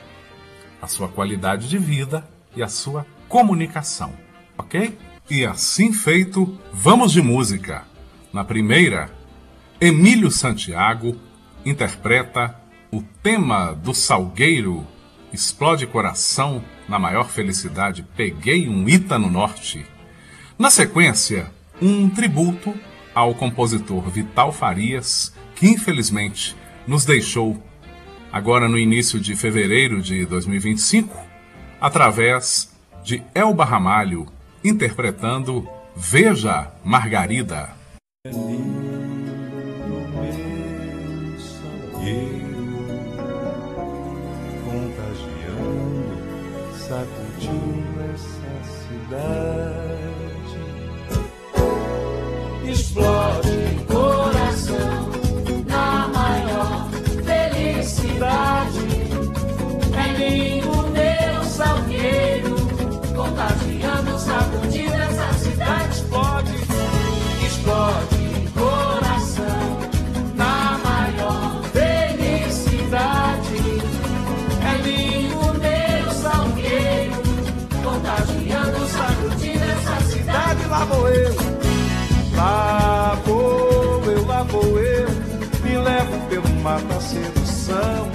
S2: a sua qualidade de vida e a sua comunicação, ok? E assim feito, vamos de música. Na primeira, Emílio Santiago interpreta o tema do Salgueiro, Explode Coração, na maior felicidade, peguei um Ita no Norte. Na sequência, um tributo ao compositor Vital Farias, que infelizmente nos deixou agora no início de fevereiro de dois mil e vinte e cinco, através de Elba Ramalho, interpretando Veja Margarida.
S11: Sacudindo essa cidade, explode coração na maior felicidade. É lindo meu salgueiro, contagiando, sacudindo essa cidade. Explode, explode coração na maior felicidade. É lindo meu salgueiro, contagiando, sacudindo essa cidade. Lá vou eu, lá vou eu, lá vou eu, me levo pelo mar da sedução.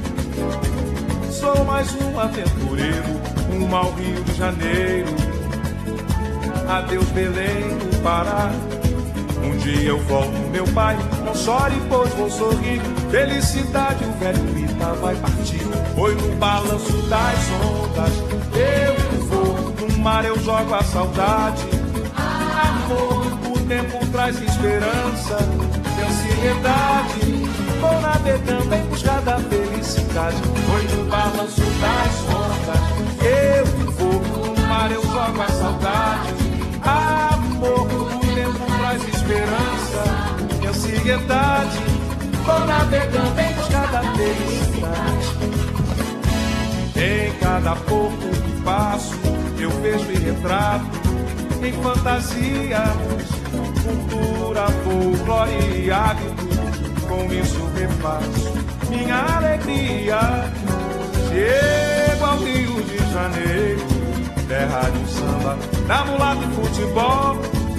S11: Sou mais um aventureiro, um ao Rio de Janeiro. Adeus Belém do Pará, um dia eu volto, meu pai, não chore pois vou sorrir. Felicidade, o velho Ita vai partir. Foi no balanço das ondas, eu vou, no mar eu jogo a saudade. Amor, o tempo traz esperança, ansiedade. Vou navegando em busca da felicidade. Foi no balanço das ondas, eu vou, no mar eu jogo a saudade. Amor, o tempo traz esperança e ansiedade. Vou navegando em busca da felicidade. Em cada porto que passo, eu vejo e retrato em fantasias, cultura, folclore e hábito. Com isso refaço minha alegria. Chego ao Rio de Janeiro, terra de samba, da mulata e futebol.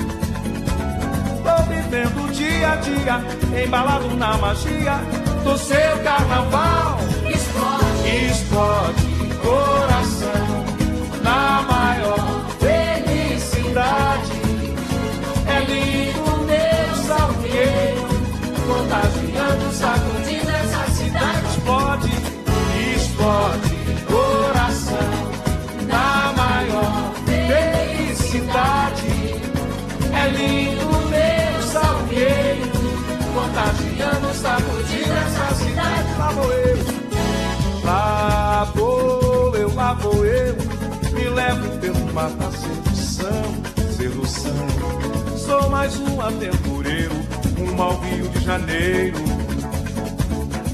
S11: Tô vivendo o dia a dia, embalado na magia do seu carnaval. Explode, explode coração na maior felicidade. É lindo meu salgueiro, contagiando, sacudindo essa cidade. Explode, explode coração na maior felicidade. É lindo meu salgueiro, contagiando, sacudindo essa cidade. Lá vou eu, lá vou eu, lá vou eu, me levo pelo mar da sedução, sedução. Sou mais um aventureiro, um ao Rio de Janeiro.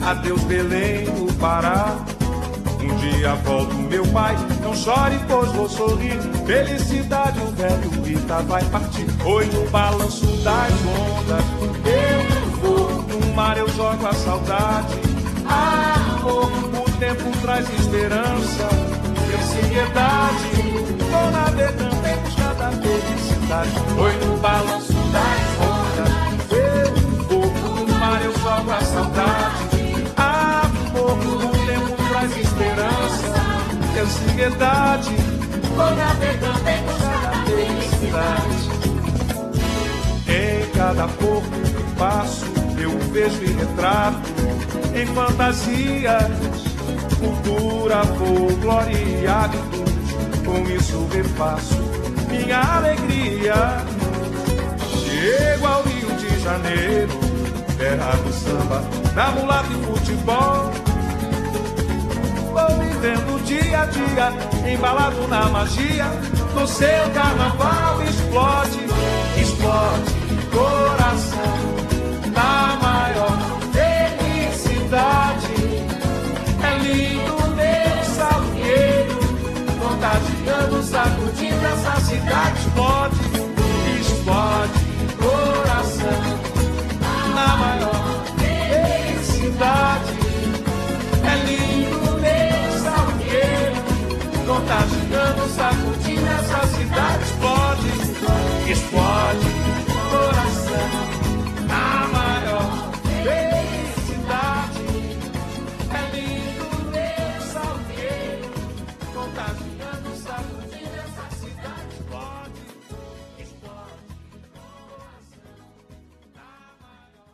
S11: Adeus Belém do Pará. Um dia volto, meu pai, não chore, pois vou sorrir. Felicidade, o velho Ita vai partir. Oi, no balanço das ondas, eu vou. No mar eu jogo a saudade. Amor, o tempo traz esperança, ansiedade. Tô navegando em busca da felicidade. Oi, no balanço das ondas, eu vou. No mar eu jogo a saudade. Amor, o tempo traz esperança, ansiedade. Tô navegando em busca da felicidade. Em cada porto que passo, eu vejo e retrato em fantasias, cultura, folclore e hábitos. Com isso refaço minha alegria. Chego ao Rio de Janeiro, terra do samba, da mulata e futebol. Vou vivendo dia a dia, embalado na magia do seu carnaval. Explode, explode coração na maior felicidade. É lindo meu salgueiro, contagiando, sacudindo essa cidade. Explode, explode coração na maior felicidade. É lindo meu salgueiro, contagiando, sacudindo essa cidade. Explode, explode coração na maior felicidade. É lindo meu salgueiro, contagiando, sacudindo essa cidade. Explode, explode coração na maior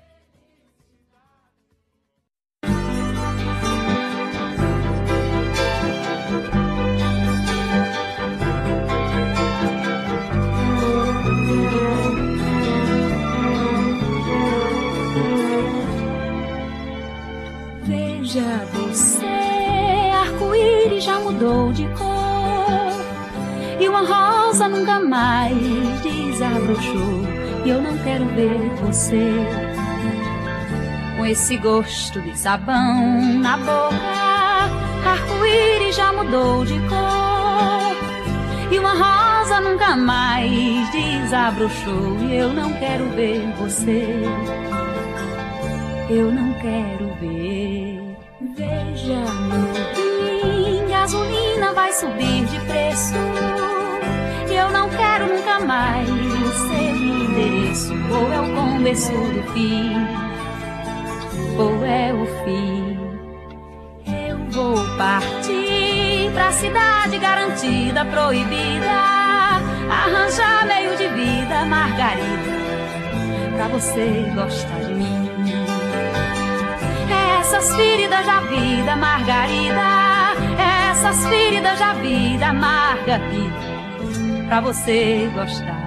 S12: Veja você, arco-íris já mudou de cor, e uma rosa nunca mais desabrochou. E eu não quero ver você com esse gosto de sabão na boca. Arco-íris já mudou de cor, e uma rosa nunca mais desabrochou. E eu não quero ver você, eu não quero ver. Veja, meu bem, gasolina vai subir de preço, e eu não quero nunca mais ser endereço. Ou é o começo do fim, ou é o fim. Eu vou partir pra cidade garantida, proibida, arranjar meio de vida, margarida, pra você gostar de mim. Essas feridas da vida, margarida, essas feridas da vida, margarida, pra você gostar.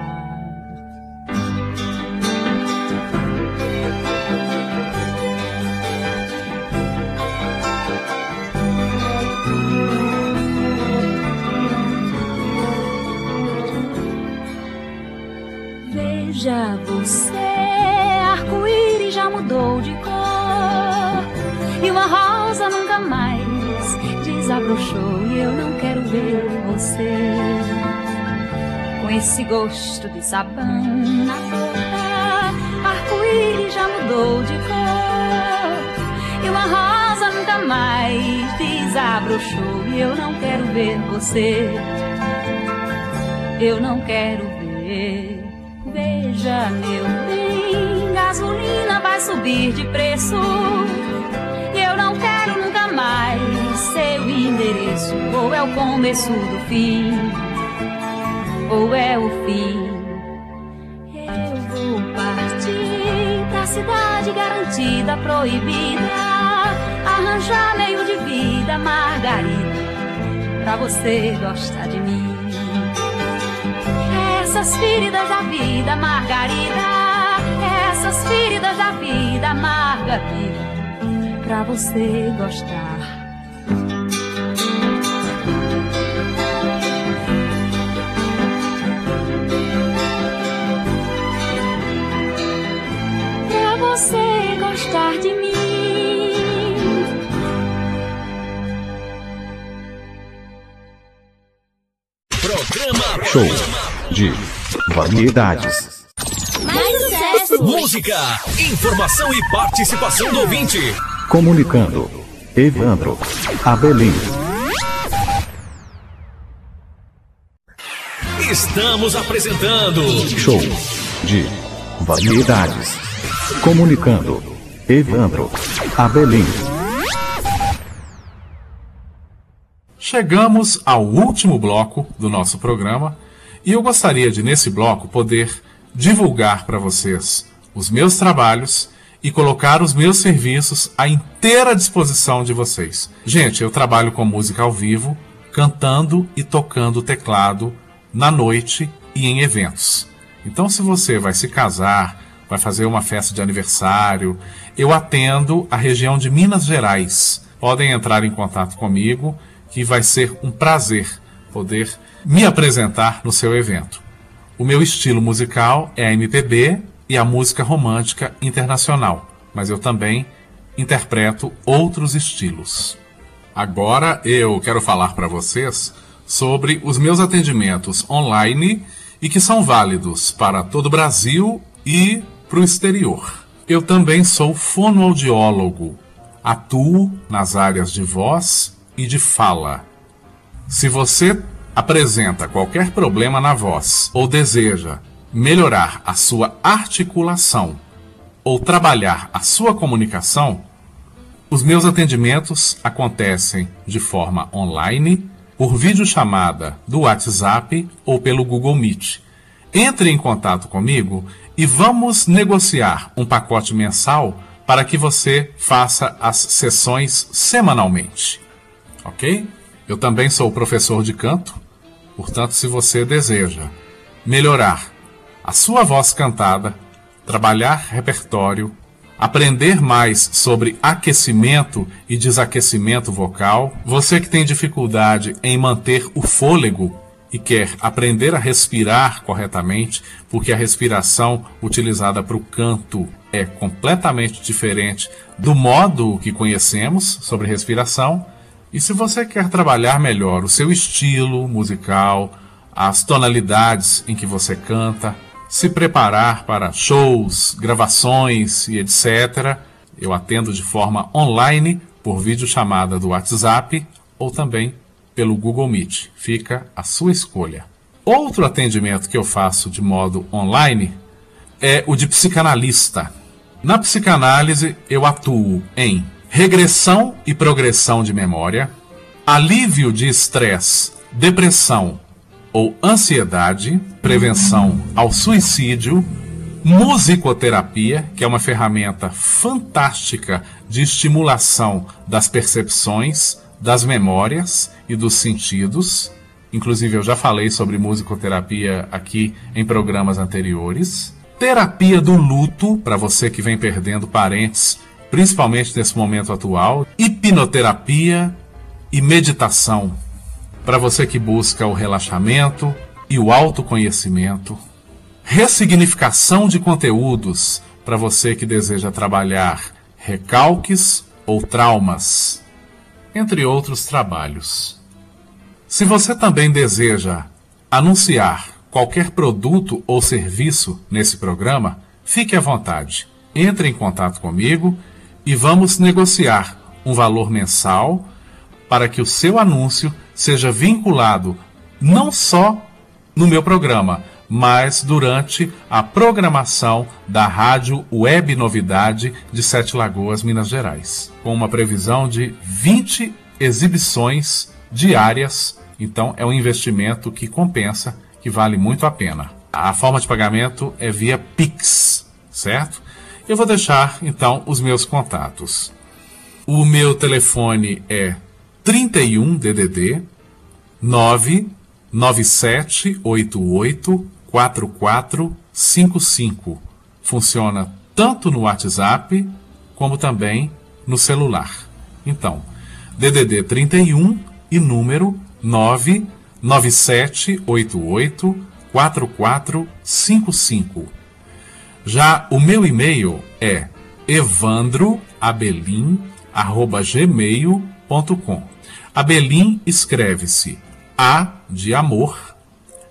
S12: Veja você, arco-íris já mudou de cor, e uma rosa nunca mais desabrochou. E eu não quero ver você com esse gosto de sabão na boca. Arco-íris já mudou de cor, e uma rosa nunca mais desabrochou. E eu não quero ver você, eu não quero ver. Veja, meu bem, gasolina vai subir de preço, e eu não quero nunca mais seu endereço. Ou é o começo do fim, ou é o fim. Eu vou partir pra cidade garantida, proibida, arranjar meio de vida, margarida, pra você gostar de mim. Essas feridas da vida, margarida, essas feridas da vida, margarida, pra você gostar. Pra você gostar de mim.
S1: Show de variedades.
S5: Mais sucesso! Música, informação e participação do ouvinte.
S1: Comunicando. Evandro Abelim.
S5: Estamos apresentando
S1: Show de variedades. Comunicando. Evandro Abelim.
S2: Chegamos ao último bloco do nosso programa e eu gostaria de, nesse bloco, poder divulgar para vocês os meus trabalhos e colocar os meus serviços à inteira disposição de vocês. Gente, eu trabalho com música ao vivo, cantando e tocando teclado na noite e em eventos. Então, se você vai se casar, vai fazer uma festa de aniversário, eu atendo a região de Minas Gerais. Podem entrar em contato comigo, que vai ser um prazer poder me apresentar no seu evento. O meu estilo musical é a M P B e a música romântica internacional, mas eu também interpreto outros estilos. Agora eu quero falar para vocês sobre os meus atendimentos online e que são válidos para todo o Brasil e para o exterior. Eu também sou fonoaudiólogo, atuo nas áreas de voz e de fala. Se você apresenta qualquer problema na voz ou deseja melhorar a sua articulação ou trabalhar a sua comunicação, os meus atendimentos acontecem de forma online, por videochamada do WhatsApp ou pelo Google Meet. Entre em contato comigo e vamos negociar um pacote mensal para que você faça as sessões semanalmente. Ok? Eu também sou professor de canto, portanto, se você deseja melhorar a sua voz cantada, trabalhar repertório, aprender mais sobre aquecimento e desaquecimento vocal, você que tem dificuldade em manter o fôlego e quer aprender a respirar corretamente, porque a respiração utilizada para o canto é completamente diferente do modo que conhecemos sobre respiração. E se você quer trabalhar melhor o seu estilo musical, as tonalidades em que você canta, se preparar para shows, gravações e etcétera, eu atendo de forma online por videochamada do WhatsApp ou também pelo Google Meet. Fica a sua escolha. Outro atendimento que eu faço de modo online é o de psicanalista. Na psicanálise, eu atuo em regressão e progressão de memória, alívio de estresse, depressão ou ansiedade, prevenção ao suicídio, musicoterapia, que é uma ferramenta fantástica de estimulação das percepções, das memórias e dos sentidos. Inclusive, eu já falei sobre musicoterapia aqui em programas anteriores. Terapia do luto, para você que vem perdendo parentes, principalmente nesse momento atual. Hipnoterapia e meditação, para você que busca o relaxamento e o autoconhecimento. Ressignificação de conteúdos, para você que deseja trabalhar recalques ou traumas, entre outros trabalhos. Se você também deseja anunciar qualquer produto ou serviço nesse programa, fique à vontade. Entre em contato comigo e vamos negociar um valor mensal para que o seu anúncio seja vinculado não só no meu programa, mas durante a programação da Rádio Web Novidade de Sete Lagoas, Minas Gerais, com uma previsão de vinte exibições diárias. Então é um investimento que compensa, que vale muito a pena. A forma de pagamento é via Pix, certo? Eu vou deixar então os meus contatos. O meu telefone é trinta e um D D D nove nove sete oito oito quatro quatro cinco cinco. Funciona tanto no WhatsApp como também no celular. Então, D D D trinta e um e número nove nove sete oito oito quatro quatro cinco cinco. Já o meu e-mail é evandro abelim arroba gmail ponto com. Abelim escreve-se A de amor,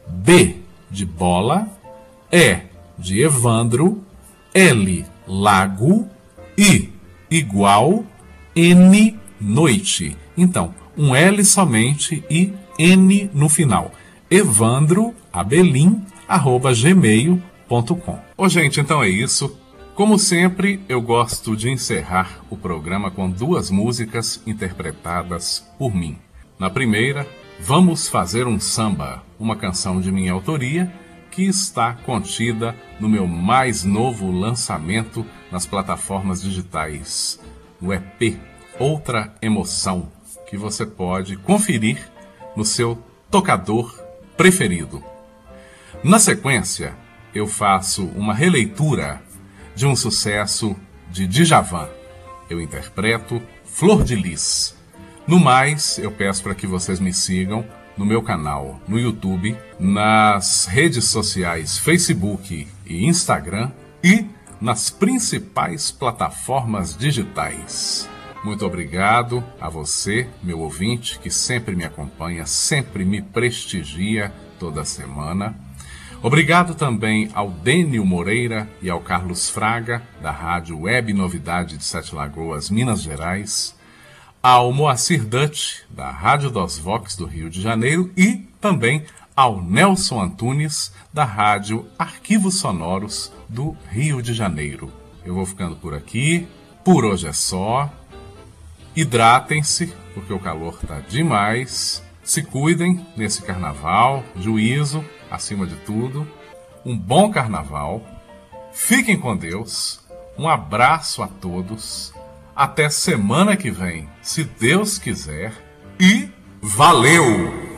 S2: B de bola, E de Evandro, L lago, I igual, N noite. Então, um L somente e N no final. evandro abelim arroba gmail ponto com. Ô gente, então é isso. Como sempre, eu gosto de encerrar o programa com duas músicas interpretadas por mim. Na primeira, Vamos Fazer um Samba, uma canção de minha autoria que está contida no meu mais novo lançamento nas plataformas digitais, no E P Outra Emoção, que você pode conferir no seu tocador preferido. Na sequência, eu faço uma releitura de um sucesso de Djavan. Eu interpreto Flor de Lis. No mais, eu peço para que vocês me sigam no meu canal, no YouTube, nas redes sociais Facebook e Instagram e nas principais plataformas digitais. Muito obrigado a você, meu ouvinte, que sempre me acompanha, sempre me prestigia toda semana. Obrigado também ao Dênio Moreira e ao Carlos Fraga, da Rádio Web Novidade de Sete Lagoas, Minas Gerais, ao Moacir Dutch, da Rádio Dos Vox do Rio de Janeiro, e também ao Nelson Antunes, da Rádio Arquivos Sonoros do Rio de Janeiro. Eu vou ficando por aqui, por hoje é só. Hidratem-se, porque o calor está demais. Se cuidem nesse carnaval, juízo acima de tudo. Um bom carnaval. Fiquem com Deus. Um abraço a todos. Até semana que vem, se Deus quiser. E valeu!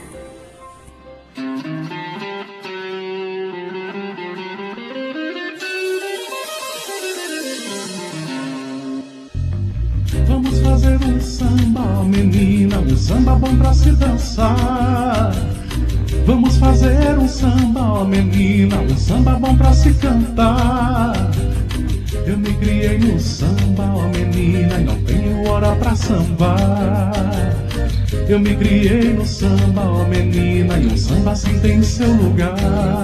S11: Vamos fazer um samba, menina, um samba bom pra se dançar. Vamos fazer um samba, menina, um samba bom pra se cantar. Eu me criei no samba, ó menina, e não tenho hora pra sambar. Eu me criei no samba, ó menina, e um samba assim tem seu lugar.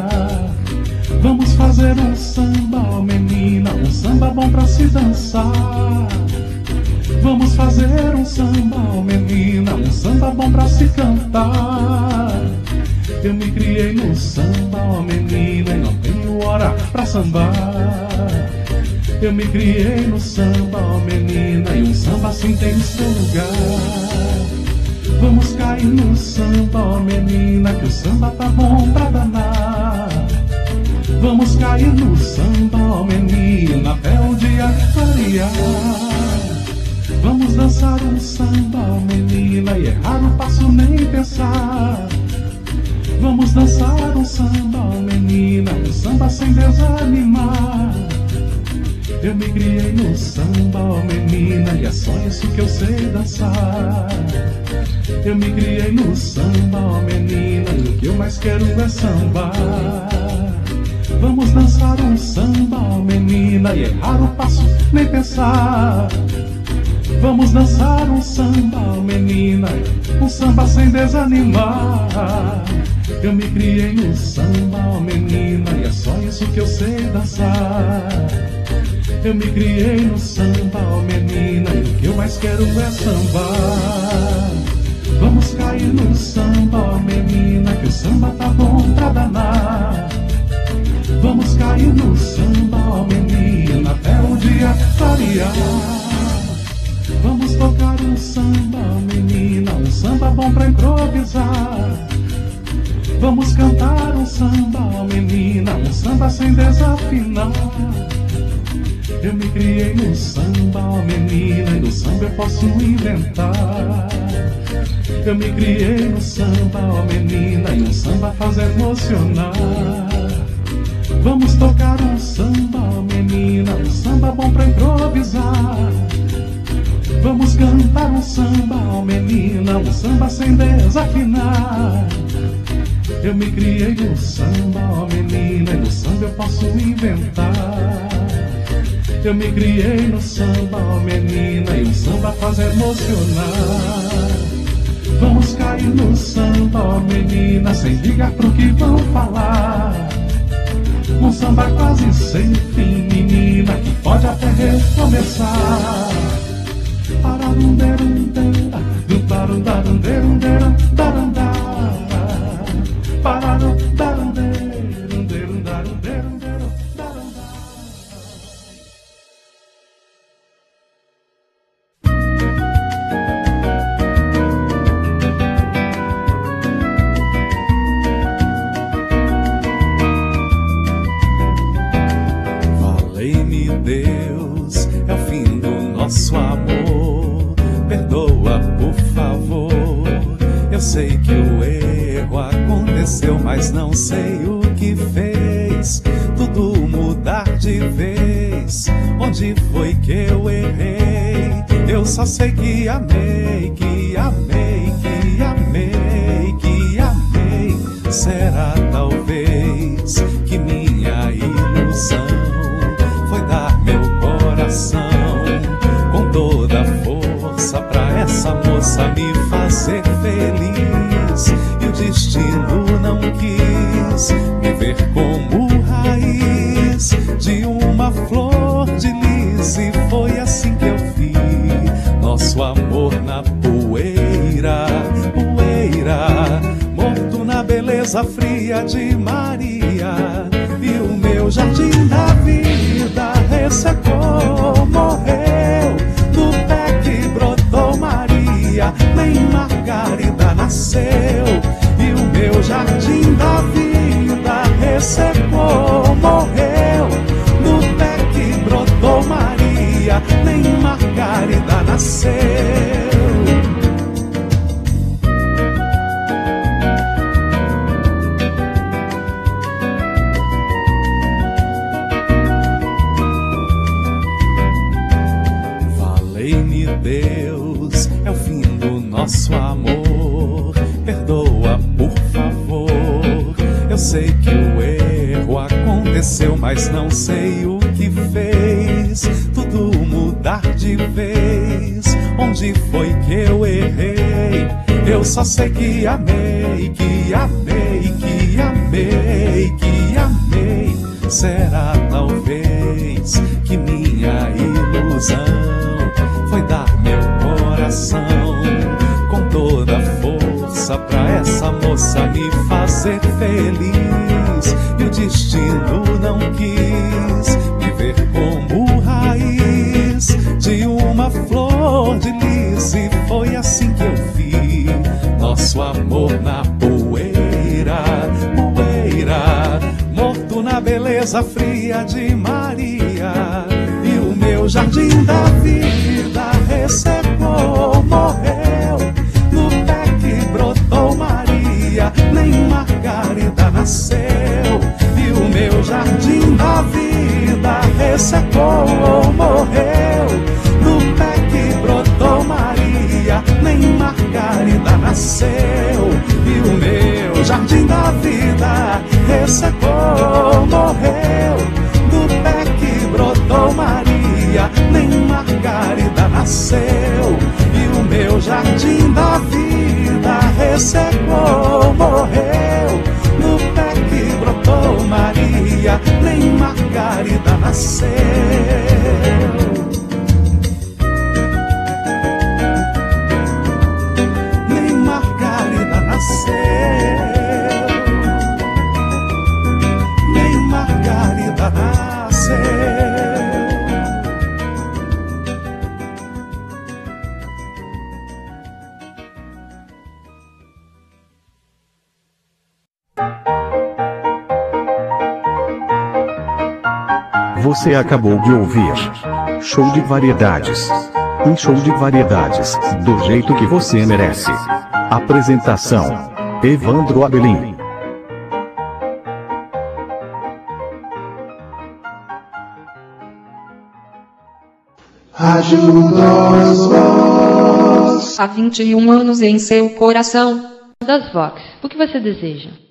S11: Vamos fazer um samba, ó menina, um samba bom pra se dançar. Vamos fazer um samba, ó menina, um samba bom pra se cantar. Eu me criei no samba, ó menina, e não tenho hora pra sambar. Eu me criei no samba, ó menina, e um samba assim tem seu lugar. Vamos cair no samba, ó menina, que o samba tá bom pra danar. Vamos cair no samba, ó menina, até o dia clarear. Vamos dançar um samba, ó menina, e errar o passo nem pensar. Vamos dançar um samba, ó menina, um samba sem desanimar. Eu me criei no samba, ó menina, e é só isso que eu sei dançar. Eu me criei no samba, ó menina, e o que eu mais quero é sambar. Vamos dançar um samba, ó menina, e errar o passo nem pensar. Vamos dançar um samba, ó menina, um samba sem desanimar. Eu me criei no samba, ó menina, e é só isso que eu sei dançar. Eu me criei no samba, ó menina, e o que eu mais quero é sambar. Vamos cair no samba, ó menina, que o samba tá bom pra danar. Vamos cair no samba, ó menina, até o dia clarear. Vamos tocar um samba, ó menina, um samba bom pra improvisar. Vamos cantar um samba, ó menina, um samba sem desafinar. Eu me criei no samba, ó menina, e no samba eu posso inventar. Eu me criei no samba, ó menina, e um samba faz emocionar. Vamos tocar um samba, ó menina, um samba bom pra improvisar. Vamos cantar um samba, ó menina, um samba sem desafinar. Eu me criei no samba, ó menina, e no samba eu posso inventar. Eu me criei no samba, ó menina, e o samba faz emocionar. Vamos cair no samba, ó menina, sem ligar pro que vão falar. Um samba quase sem fim, menina, que pode até recomeçar. Pararunderundera, dubarundarunderundera, darandara. Pararundarunderunderunderunderundera, darandara.
S13: Valei-me Deus, é o fim do nosso amor. Perdoa, por favor. Eu sei que o erro aconteceu, mas não sei o que fez tudo mudar de vez. Onde foi que eu errei? Eu só sei que amei, que amei, que amei, que amei. Será talvez que minha ilusão foi dar meu coração com toda a força pra essa moça me fazer feliz. E o destino não quis me ver como raiz de uma flor de lis. E foi assim que eu vi nosso amor na poeira, poeira, morto na beleza fria de Maria. E o meu jardim da vida ressecou, morreu do pé que brotou Maria, nem Margarida nasceu. E o meu jardim da vida ressecou, morreu do pé que brotou Maria, nem Margarida nasceu. Deus, é o fim do nosso amor. Perdoa, por favor. Eu sei que o erro aconteceu, mas não sei o que fez tudo mudar de vez. Onde foi que eu errei? Eu só sei que amei, que amei, que amei, que amei. Será talvez que minha ilusão foi dar meu coração com toda a força pra essa moça me fazer feliz. E o destino não quis me ver como raiz de uma flor de lis. E foi assim que eu vi nosso amor na poeira, poeira, morto na beleza fria de Maria. E o meu jardim da vida ressecou, morreu no pé que brotou Maria, nem Margarida nasceu. E o meu jardim da vida ressecou, morreu no pé que brotou Maria, nem Margarida nasceu. E o meu jardim da vida ressecou, morreu no pé que brotou Maria, nem Margarida nasceu. E o meu jardim da vida ressecou, morreu no pé que brotou Maria, nem Margarida nasceu. Nem Margarida nasceu. Nem Margarida nasceu.
S1: Você acabou de ouvir Show de Variedades. Um show de variedades, do jeito que você merece. Apresentação: Evandro Abelim.
S14: Rádio das Vox.
S6: Há vinte e um anos em seu coração. Das Vox, o que você deseja?